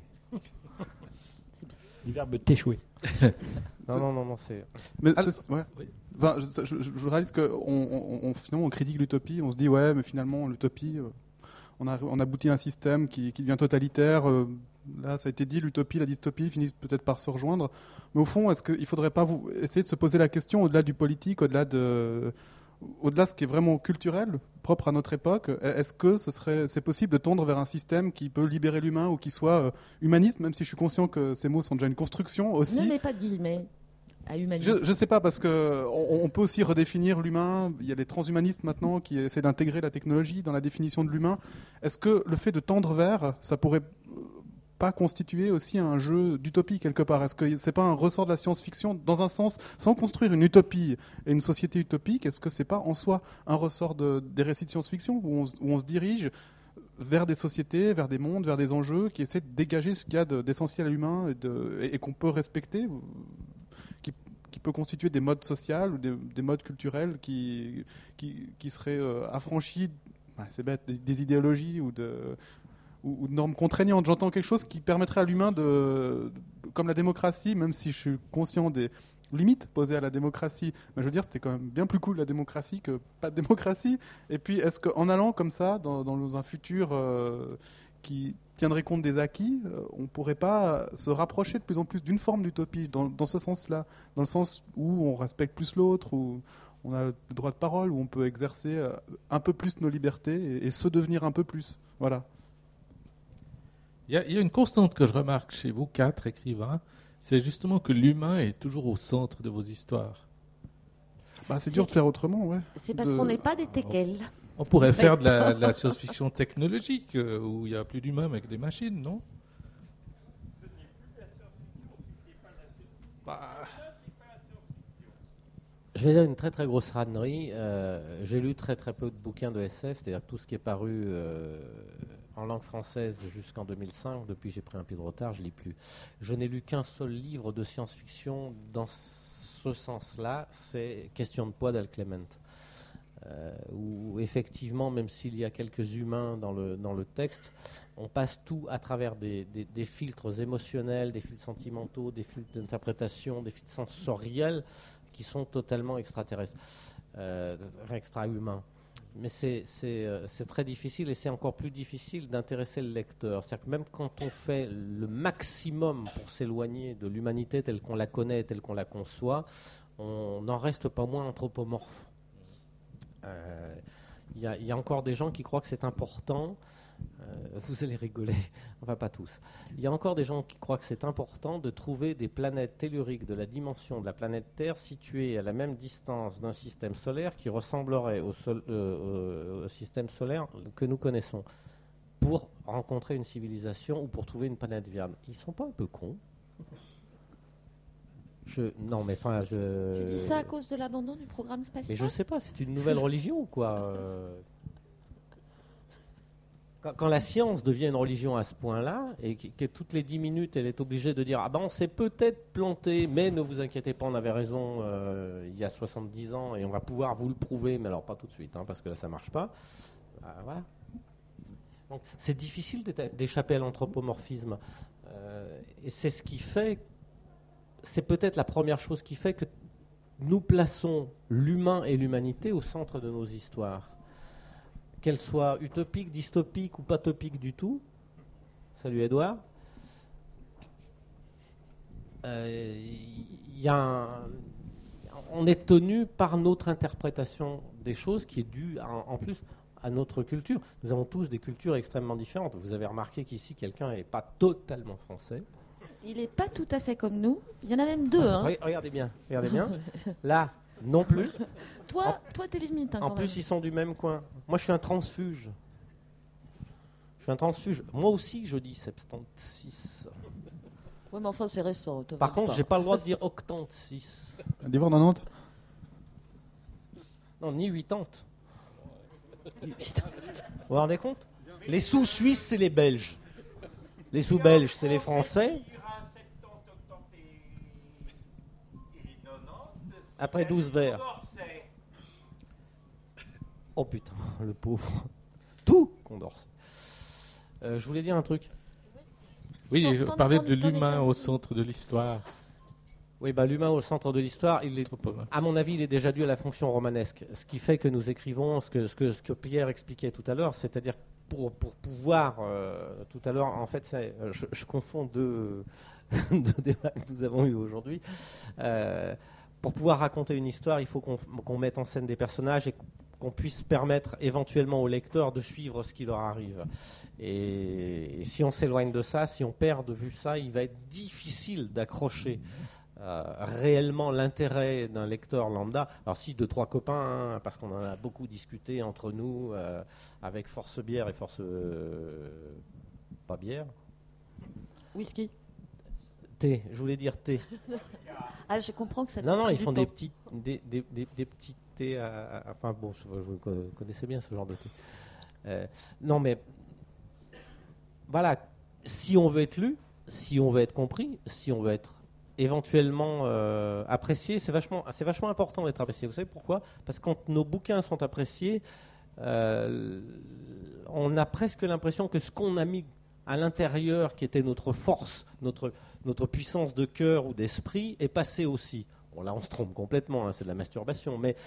Le verbe t'échouer. Non, c'est... mais Ah, ouais. oui. Enfin, je réalise que finalement on critique l'utopie, on se dit ouais, mais finalement l'utopie, on aboutit à un système qui devient totalitaire. Là, ça a été dit, l'utopie, la dystopie finissent peut-être par se rejoindre. Mais au fond, est-ce qu'il ne faudrait pas essayer de se poser la question au-delà du politique, au-delà de ce qui est vraiment culturel, propre à notre époque, est-ce que c'est possible de tendre vers un système qui peut libérer l'humain ou qui soit humaniste, même si je suis conscient que ces mots sont déjà une construction aussi. Ne mets pas de guillemets à humaniste. Je ne sais pas, parce qu'on peut aussi redéfinir l'humain. Il y a des transhumanistes maintenant qui essaient d'intégrer la technologie dans la définition de l'humain. Est-ce que le fait de tendre vers, ça pourrait pas constituer aussi un jeu d'utopie quelque part? Est-ce que c'est pas un ressort de la science-fiction dans un sens, sans construire une utopie et une société utopique? Est-ce que c'est pas en soi un ressort des récits de science-fiction où on se dirige vers des sociétés, vers des mondes, vers des enjeux qui essaient de dégager ce qu'il y a d'essentiel à l'humain et qu'on peut respecter, qui peut constituer des modes sociaux ou des modes culturels qui seraient affranchis, c'est bête, des idéologies ou de normes contraignantes. J'entends quelque chose qui permettrait à l'humain comme la démocratie, même si je suis conscient des limites posées à la démocratie, mais je veux dire, c'était quand même bien plus cool la démocratie que pas de démocratie. Et puis, est-ce qu'en allant comme ça, dans un futur qui tiendrait compte des acquis, on ne pourrait pas se rapprocher de plus en plus d'une forme d'utopie, dans ce sens-là, dans le sens où on respecte plus l'autre, où on a le droit de parole, où on peut exercer un peu plus nos libertés et se devenir un peu plus. Voilà. Il y a une constante que je remarque chez vous 4 écrivains, c'est justement que l'humain est toujours au centre de vos histoires. C'est dur de faire autrement, ouais. C'est parce qu'on n'est pas des teckels. On pourrait faire de la science-fiction technologique, où il n'y a plus d'humains mais que des machines, non? Je vais dire une très très grosse ranerie. J'ai lu très très peu de bouquins de SF, c'est-à-dire tout ce qui est paru en langue française jusqu'en 2005. Depuis, j'ai pris un peu de retard, je ne lis plus. Je n'ai lu qu'un seul livre de science-fiction dans ce sens-là, c'est Question de poids d'Al Clement. Où effectivement, même s'il y a quelques humains dans le texte, on passe tout à travers des filtres émotionnels, des filtres sentimentaux, des filtres d'interprétation, des filtres sensoriels qui sont totalement extraterrestres, extra-humains. Mais c'est très difficile, et c'est encore plus difficile d'intéresser le lecteur. C'est-à-dire que même quand on fait le maximum pour s'éloigner de l'humanité telle qu'on la connaît, telle qu'on la conçoit, on n'en reste pas moins anthropomorphe. Il y a encore des gens qui croient que c'est important. Vous allez rigoler, enfin pas tous. Il y a encore des gens qui croient que c'est important de trouver des planètes telluriques de la dimension de la planète Terre situées à la même distance d'un système solaire qui ressemblerait au système solaire que nous connaissons, pour rencontrer une civilisation ou pour trouver une planète viable. Ils sont pas un peu cons? Non, mais enfin, Tu dis ça à cause de l'abandon du programme spatial? Mais je sais pas, c'est une nouvelle religion ou quoi? Quand la science devient une religion à ce point-là, et que toutes les 10 minutes, elle est obligée de dire « Ah ben, on s'est peut-être planté, mais ne vous inquiétez pas, on avait raison il y a 70 ans, et on va pouvoir vous le prouver, mais alors pas tout de suite, parce que là, ça marche pas. » Voilà. Donc, c'est difficile d'échapper à l'anthropomorphisme. Et c'est ce qui fait... C'est peut-être la première chose qui fait que nous plaçons l'humain et l'humanité au centre de nos histoires. Qu'elles soient utopiques, dystopiques ou pas topiques du tout. Salut Edouard. On est tenu par notre interprétation des choses qui est due en plus à notre culture. Nous avons tous des cultures extrêmement différentes. Vous avez remarqué qu'ici, quelqu'un n'est pas totalement français. Il n'est pas tout à fait comme nous. Il y en a même deux. Regardez bien. Là, non plus. Toi, t'es limite. En plus, ils sont du même coin. Moi, je suis un transfuge. Moi aussi, je dis 76. Oui, mais enfin, c'est récent. Par contre, j'ai pas le droit de dire 86. Dis voir 90. Non, ni 80. Vous vous rendez compte? Les sous-suisses, c'est les Belges. Les sous-belges, c'est les Français. Après 12 verres. Oh putain, le pauvre. Tout Condorcet. Je voulais dire un truc. Oui, parler de l'humain au centre de l'histoire. Oui, l'humain au centre de l'histoire, à mon avis, il est déjà dû à la fonction romanesque. Ce qui fait que nous écrivons ce que Pierre expliquait tout à l'heure, c'est-à-dire pour pouvoir, tout à l'heure, en fait, je confonds deux débats que nous avons eus aujourd'hui. Pour pouvoir raconter une histoire, il faut qu'on mette en scène des personnages et qu'on puisse permettre éventuellement au lecteur de suivre ce qui leur arrive. Et si on s'éloigne de ça, si on perd de vue ça, il va être difficile d'accrocher réellement l'intérêt d'un lecteur lambda. Alors si 2-3 copains, parce qu'on en a beaucoup discuté entre nous, avec Force Bière et Force... pas bière. Whisky. Thé, je voulais dire thé. Ah, je comprends que ça... Non, ils font des petits thés, enfin bon, vous connaissez bien ce genre de thé. Non mais, voilà, si on veut être lu, si on veut être compris, si on veut être éventuellement apprécié, c'est vachement important d'être apprécié. Vous savez pourquoi? Parce que quand nos bouquins sont appréciés, on a presque l'impression que ce qu'on a mis à l'intérieur, qui était notre force, notre puissance de cœur ou d'esprit, est passé aussi. Bon, là, on se trompe complètement, c'est de la masturbation, mais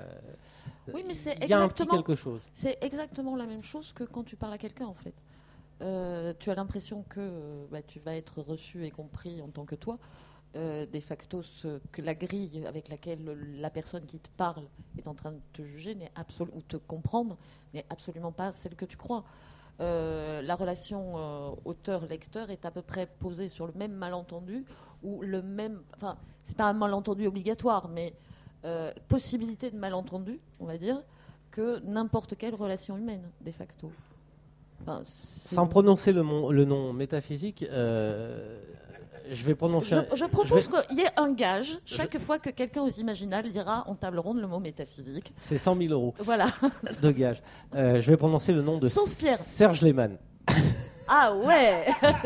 oui, mais c'est il y a un petit quelque chose. C'est exactement la même chose que quand tu parles à quelqu'un, en fait. tu as l'impression que tu vas être reçu et compris en tant que toi. De facto, que la grille avec laquelle la personne qui te parle est en train de te juger ou te comprendre n'est absolument pas celle que tu crois. La relation auteur-lecteur est à peu près posée sur le même malentendu ou le même. Enfin, c'est pas un malentendu obligatoire, mais possibilité de malentendu, on va dire, que n'importe quelle relation humaine, de facto. Enfin, sans prononcer le nom métaphysique, je vais prononcer. Je propose qu'il y ait un gage chaque fois que quelqu'un aux Imaginales dira en table ronde le mot métaphysique. C'est 100 000 euros. Voilà. De gage. Je vais prononcer le nom de Sauf Pierre. Serge Lehmann. Ah ouais.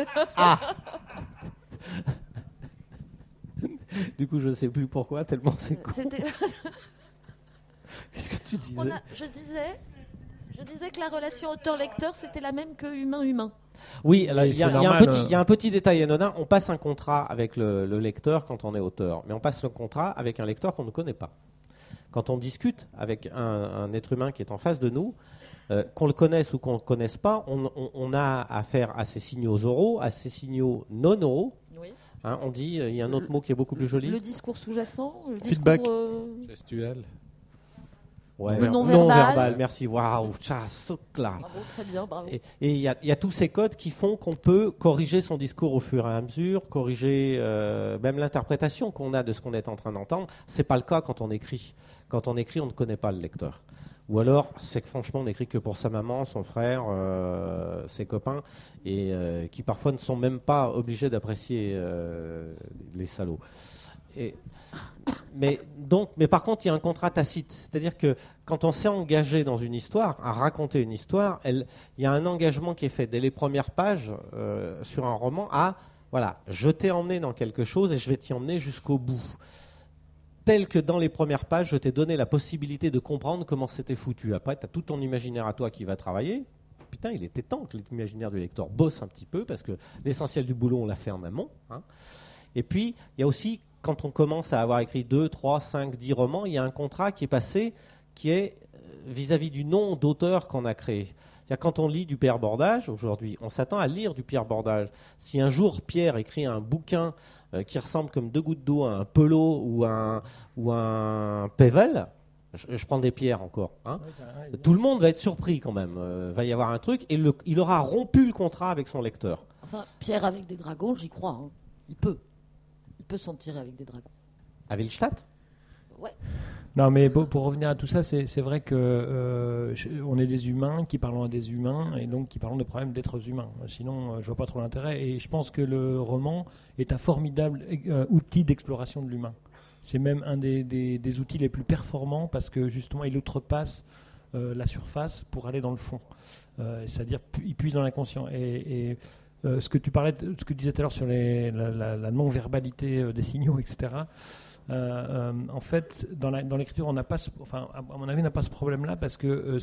Du coup, je ne sais plus pourquoi, tellement c'est con. Qu'est-ce que tu disais? Je disais que la relation auteur-lecteur, c'était la même que humain-humain. Oui, il y a un petit détail anodin. On passe un contrat avec le lecteur quand on est auteur, mais on passe ce contrat avec un lecteur qu'on ne connaît pas. Quand on discute avec un être humain qui est en face de nous, qu'on le connaisse ou qu'on ne le connaisse pas, on a affaire à ces signaux oraux, à ces signaux non oraux. Oui. Hein, on dit, il y a un autre mot qui est beaucoup plus joli. Le discours sous-jacent, le Feedback. discours Gestuel. Ouais, le non-verbal. Merci. Waouh, là. Bravo, très bien, bravo. Et il y a tous ces codes qui font qu'on peut corriger son discours au fur et à mesure, corriger même l'interprétation qu'on a de ce qu'on est en train d'entendre. C'est pas le cas quand on écrit. Quand on écrit, on ne connaît pas le lecteur. Ou alors, c'est que franchement, on n'écrit que pour sa maman, son frère, ses copains, et qui parfois ne sont même pas obligés d'apprécier les salauds. Mais par contre, il y a un contrat tacite. C'est-à-dire que quand on s'est engagé dans une histoire, à raconter une histoire, il y a un engagement qui est fait dès les premières pages sur un roman voilà, je t'ai emmené dans quelque chose et je vais t'y emmener jusqu'au bout. Tel que dans les premières pages, je t'ai donné la possibilité de comprendre comment c'était foutu. Après, tu as tout ton imaginaire à toi qui va travailler. Putain, il était temps que l'imaginaire du lecteur bosse un petit peu, parce que l'essentiel du boulot, on l'a fait en amont. Hein. Et puis, il y a aussi, quand on commence à avoir écrit 2, 3, 5, 10 romans, il y a un contrat qui est passé, qui est vis-à-vis du nom d'auteur qu'on a créé. C'est-à-dire, quand on lit du Pierre Bordage, aujourd'hui, on s'attend à lire du Pierre Bordage. Si un jour Pierre écrit un bouquin qui ressemble comme 2 gouttes d'eau à un Pelot ou un Pével, je prends des pierres encore, hein, tout le monde va être surpris quand même. Va y avoir un truc, et il aura rompu le contrat avec son lecteur. Enfin, Pierre avec des dragons, j'y crois. Hein. Il peut s'en tirer avec des dragons. À Willstadt ? Ouais. Non, mais pour revenir à tout ça, c'est vrai que on est des humains qui parlons à des humains et donc qui parlons de problèmes d'êtres humains. Sinon, je vois pas trop l'intérêt. Et je pense que le roman est un formidable outil d'exploration de l'humain. C'est même un des outils les plus performants parce que justement, il outrepasse la surface pour aller dans le fond. C'est-à-dire, il puise dans l'inconscient. Et ce que tu disais tout à l'heure sur la non-verbalité des signaux, etc. En fait, dans l'écriture, on n'a pas, à mon avis, on n'a pas ce problème-là parce que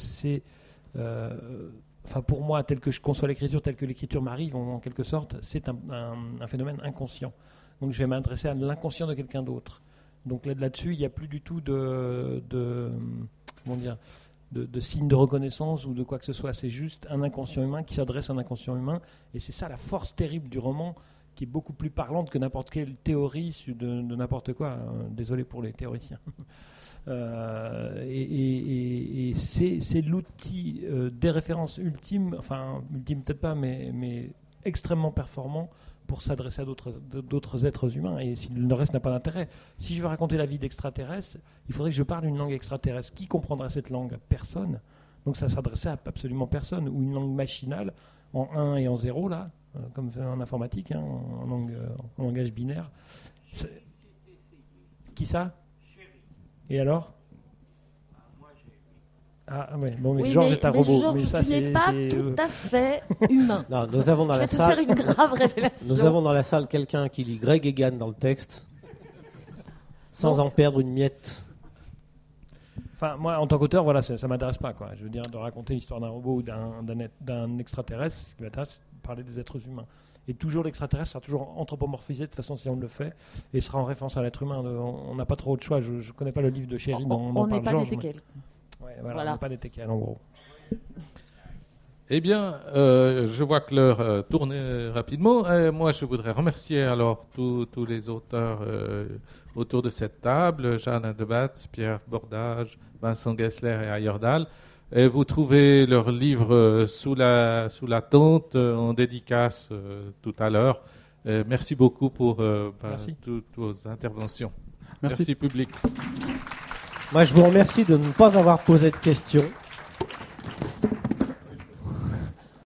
pour moi, tel que je conçois l'écriture, tel que l'écriture m'arrive, en quelque sorte, c'est un phénomène inconscient. Donc, je vais m'adresser à l'inconscient de quelqu'un d'autre. Donc là-dessus, il n'y a plus du tout de signes de reconnaissance ou de quoi que ce soit. C'est juste un inconscient humain qui s'adresse à un inconscient humain, et c'est ça la force terrible du roman, qui est beaucoup plus parlante que n'importe quelle théorie de n'importe quoi. Désolé pour les théoriciens. Et c'est l'outil des références ultimes, ultime peut-être pas, mais extrêmement performant pour s'adresser à d'autres êtres humains. Et si le reste n'a pas d'intérêt. Si je veux raconter la vie d'extraterrestres, il faudrait que je parle une langue extraterrestre. Qui comprendra cette langue ? Personne. Donc ça s'adressait à absolument personne. Ou une langue machinale, en 1 et en 0, là, comme en informatique, hein, en langage binaire. Qui ça ? Et alors ? Ah ouais, bon, mais Georges est un robot. Georges, mais ça, tu n'es pas tout à fait humain. Non, nous avons dans je la vais salle. te faire une grave révélation. Nous avons dans la salle quelqu'un qui lit Greg Egan dans le texte, sans en perdre une miette. Enfin, moi, en tant qu'auteur, voilà, ça m'intéresse pas, quoi. Je veux dire, de raconter l'histoire d'un robot ou d'un extraterrestre, ce qui m'intéresse, c'est de parler des êtres humains. Et toujours l'extraterrestre sera toujours anthropomorphisé de toute façon si on le fait, et sera en référence à l'être humain. On n'a pas trop de choix. Je connais pas le livre de Chéry dont on parle n'est pas Georges. des teckels. Ouais, voilà, on n'est pas des teckels, en gros. Eh bien, je vois que l'heure tourne rapidement. Moi, je voudrais remercier alors tous les auteurs autour de cette table, Jeanne Debatz, Pierre Bordage, Vincent Gessler et Ayerdal. Et vous trouvez leurs livres sous la tente en dédicace tout à l'heure. Merci beaucoup pour toutes vos interventions. Merci public. Moi, je vous remercie de ne pas avoir posé de questions.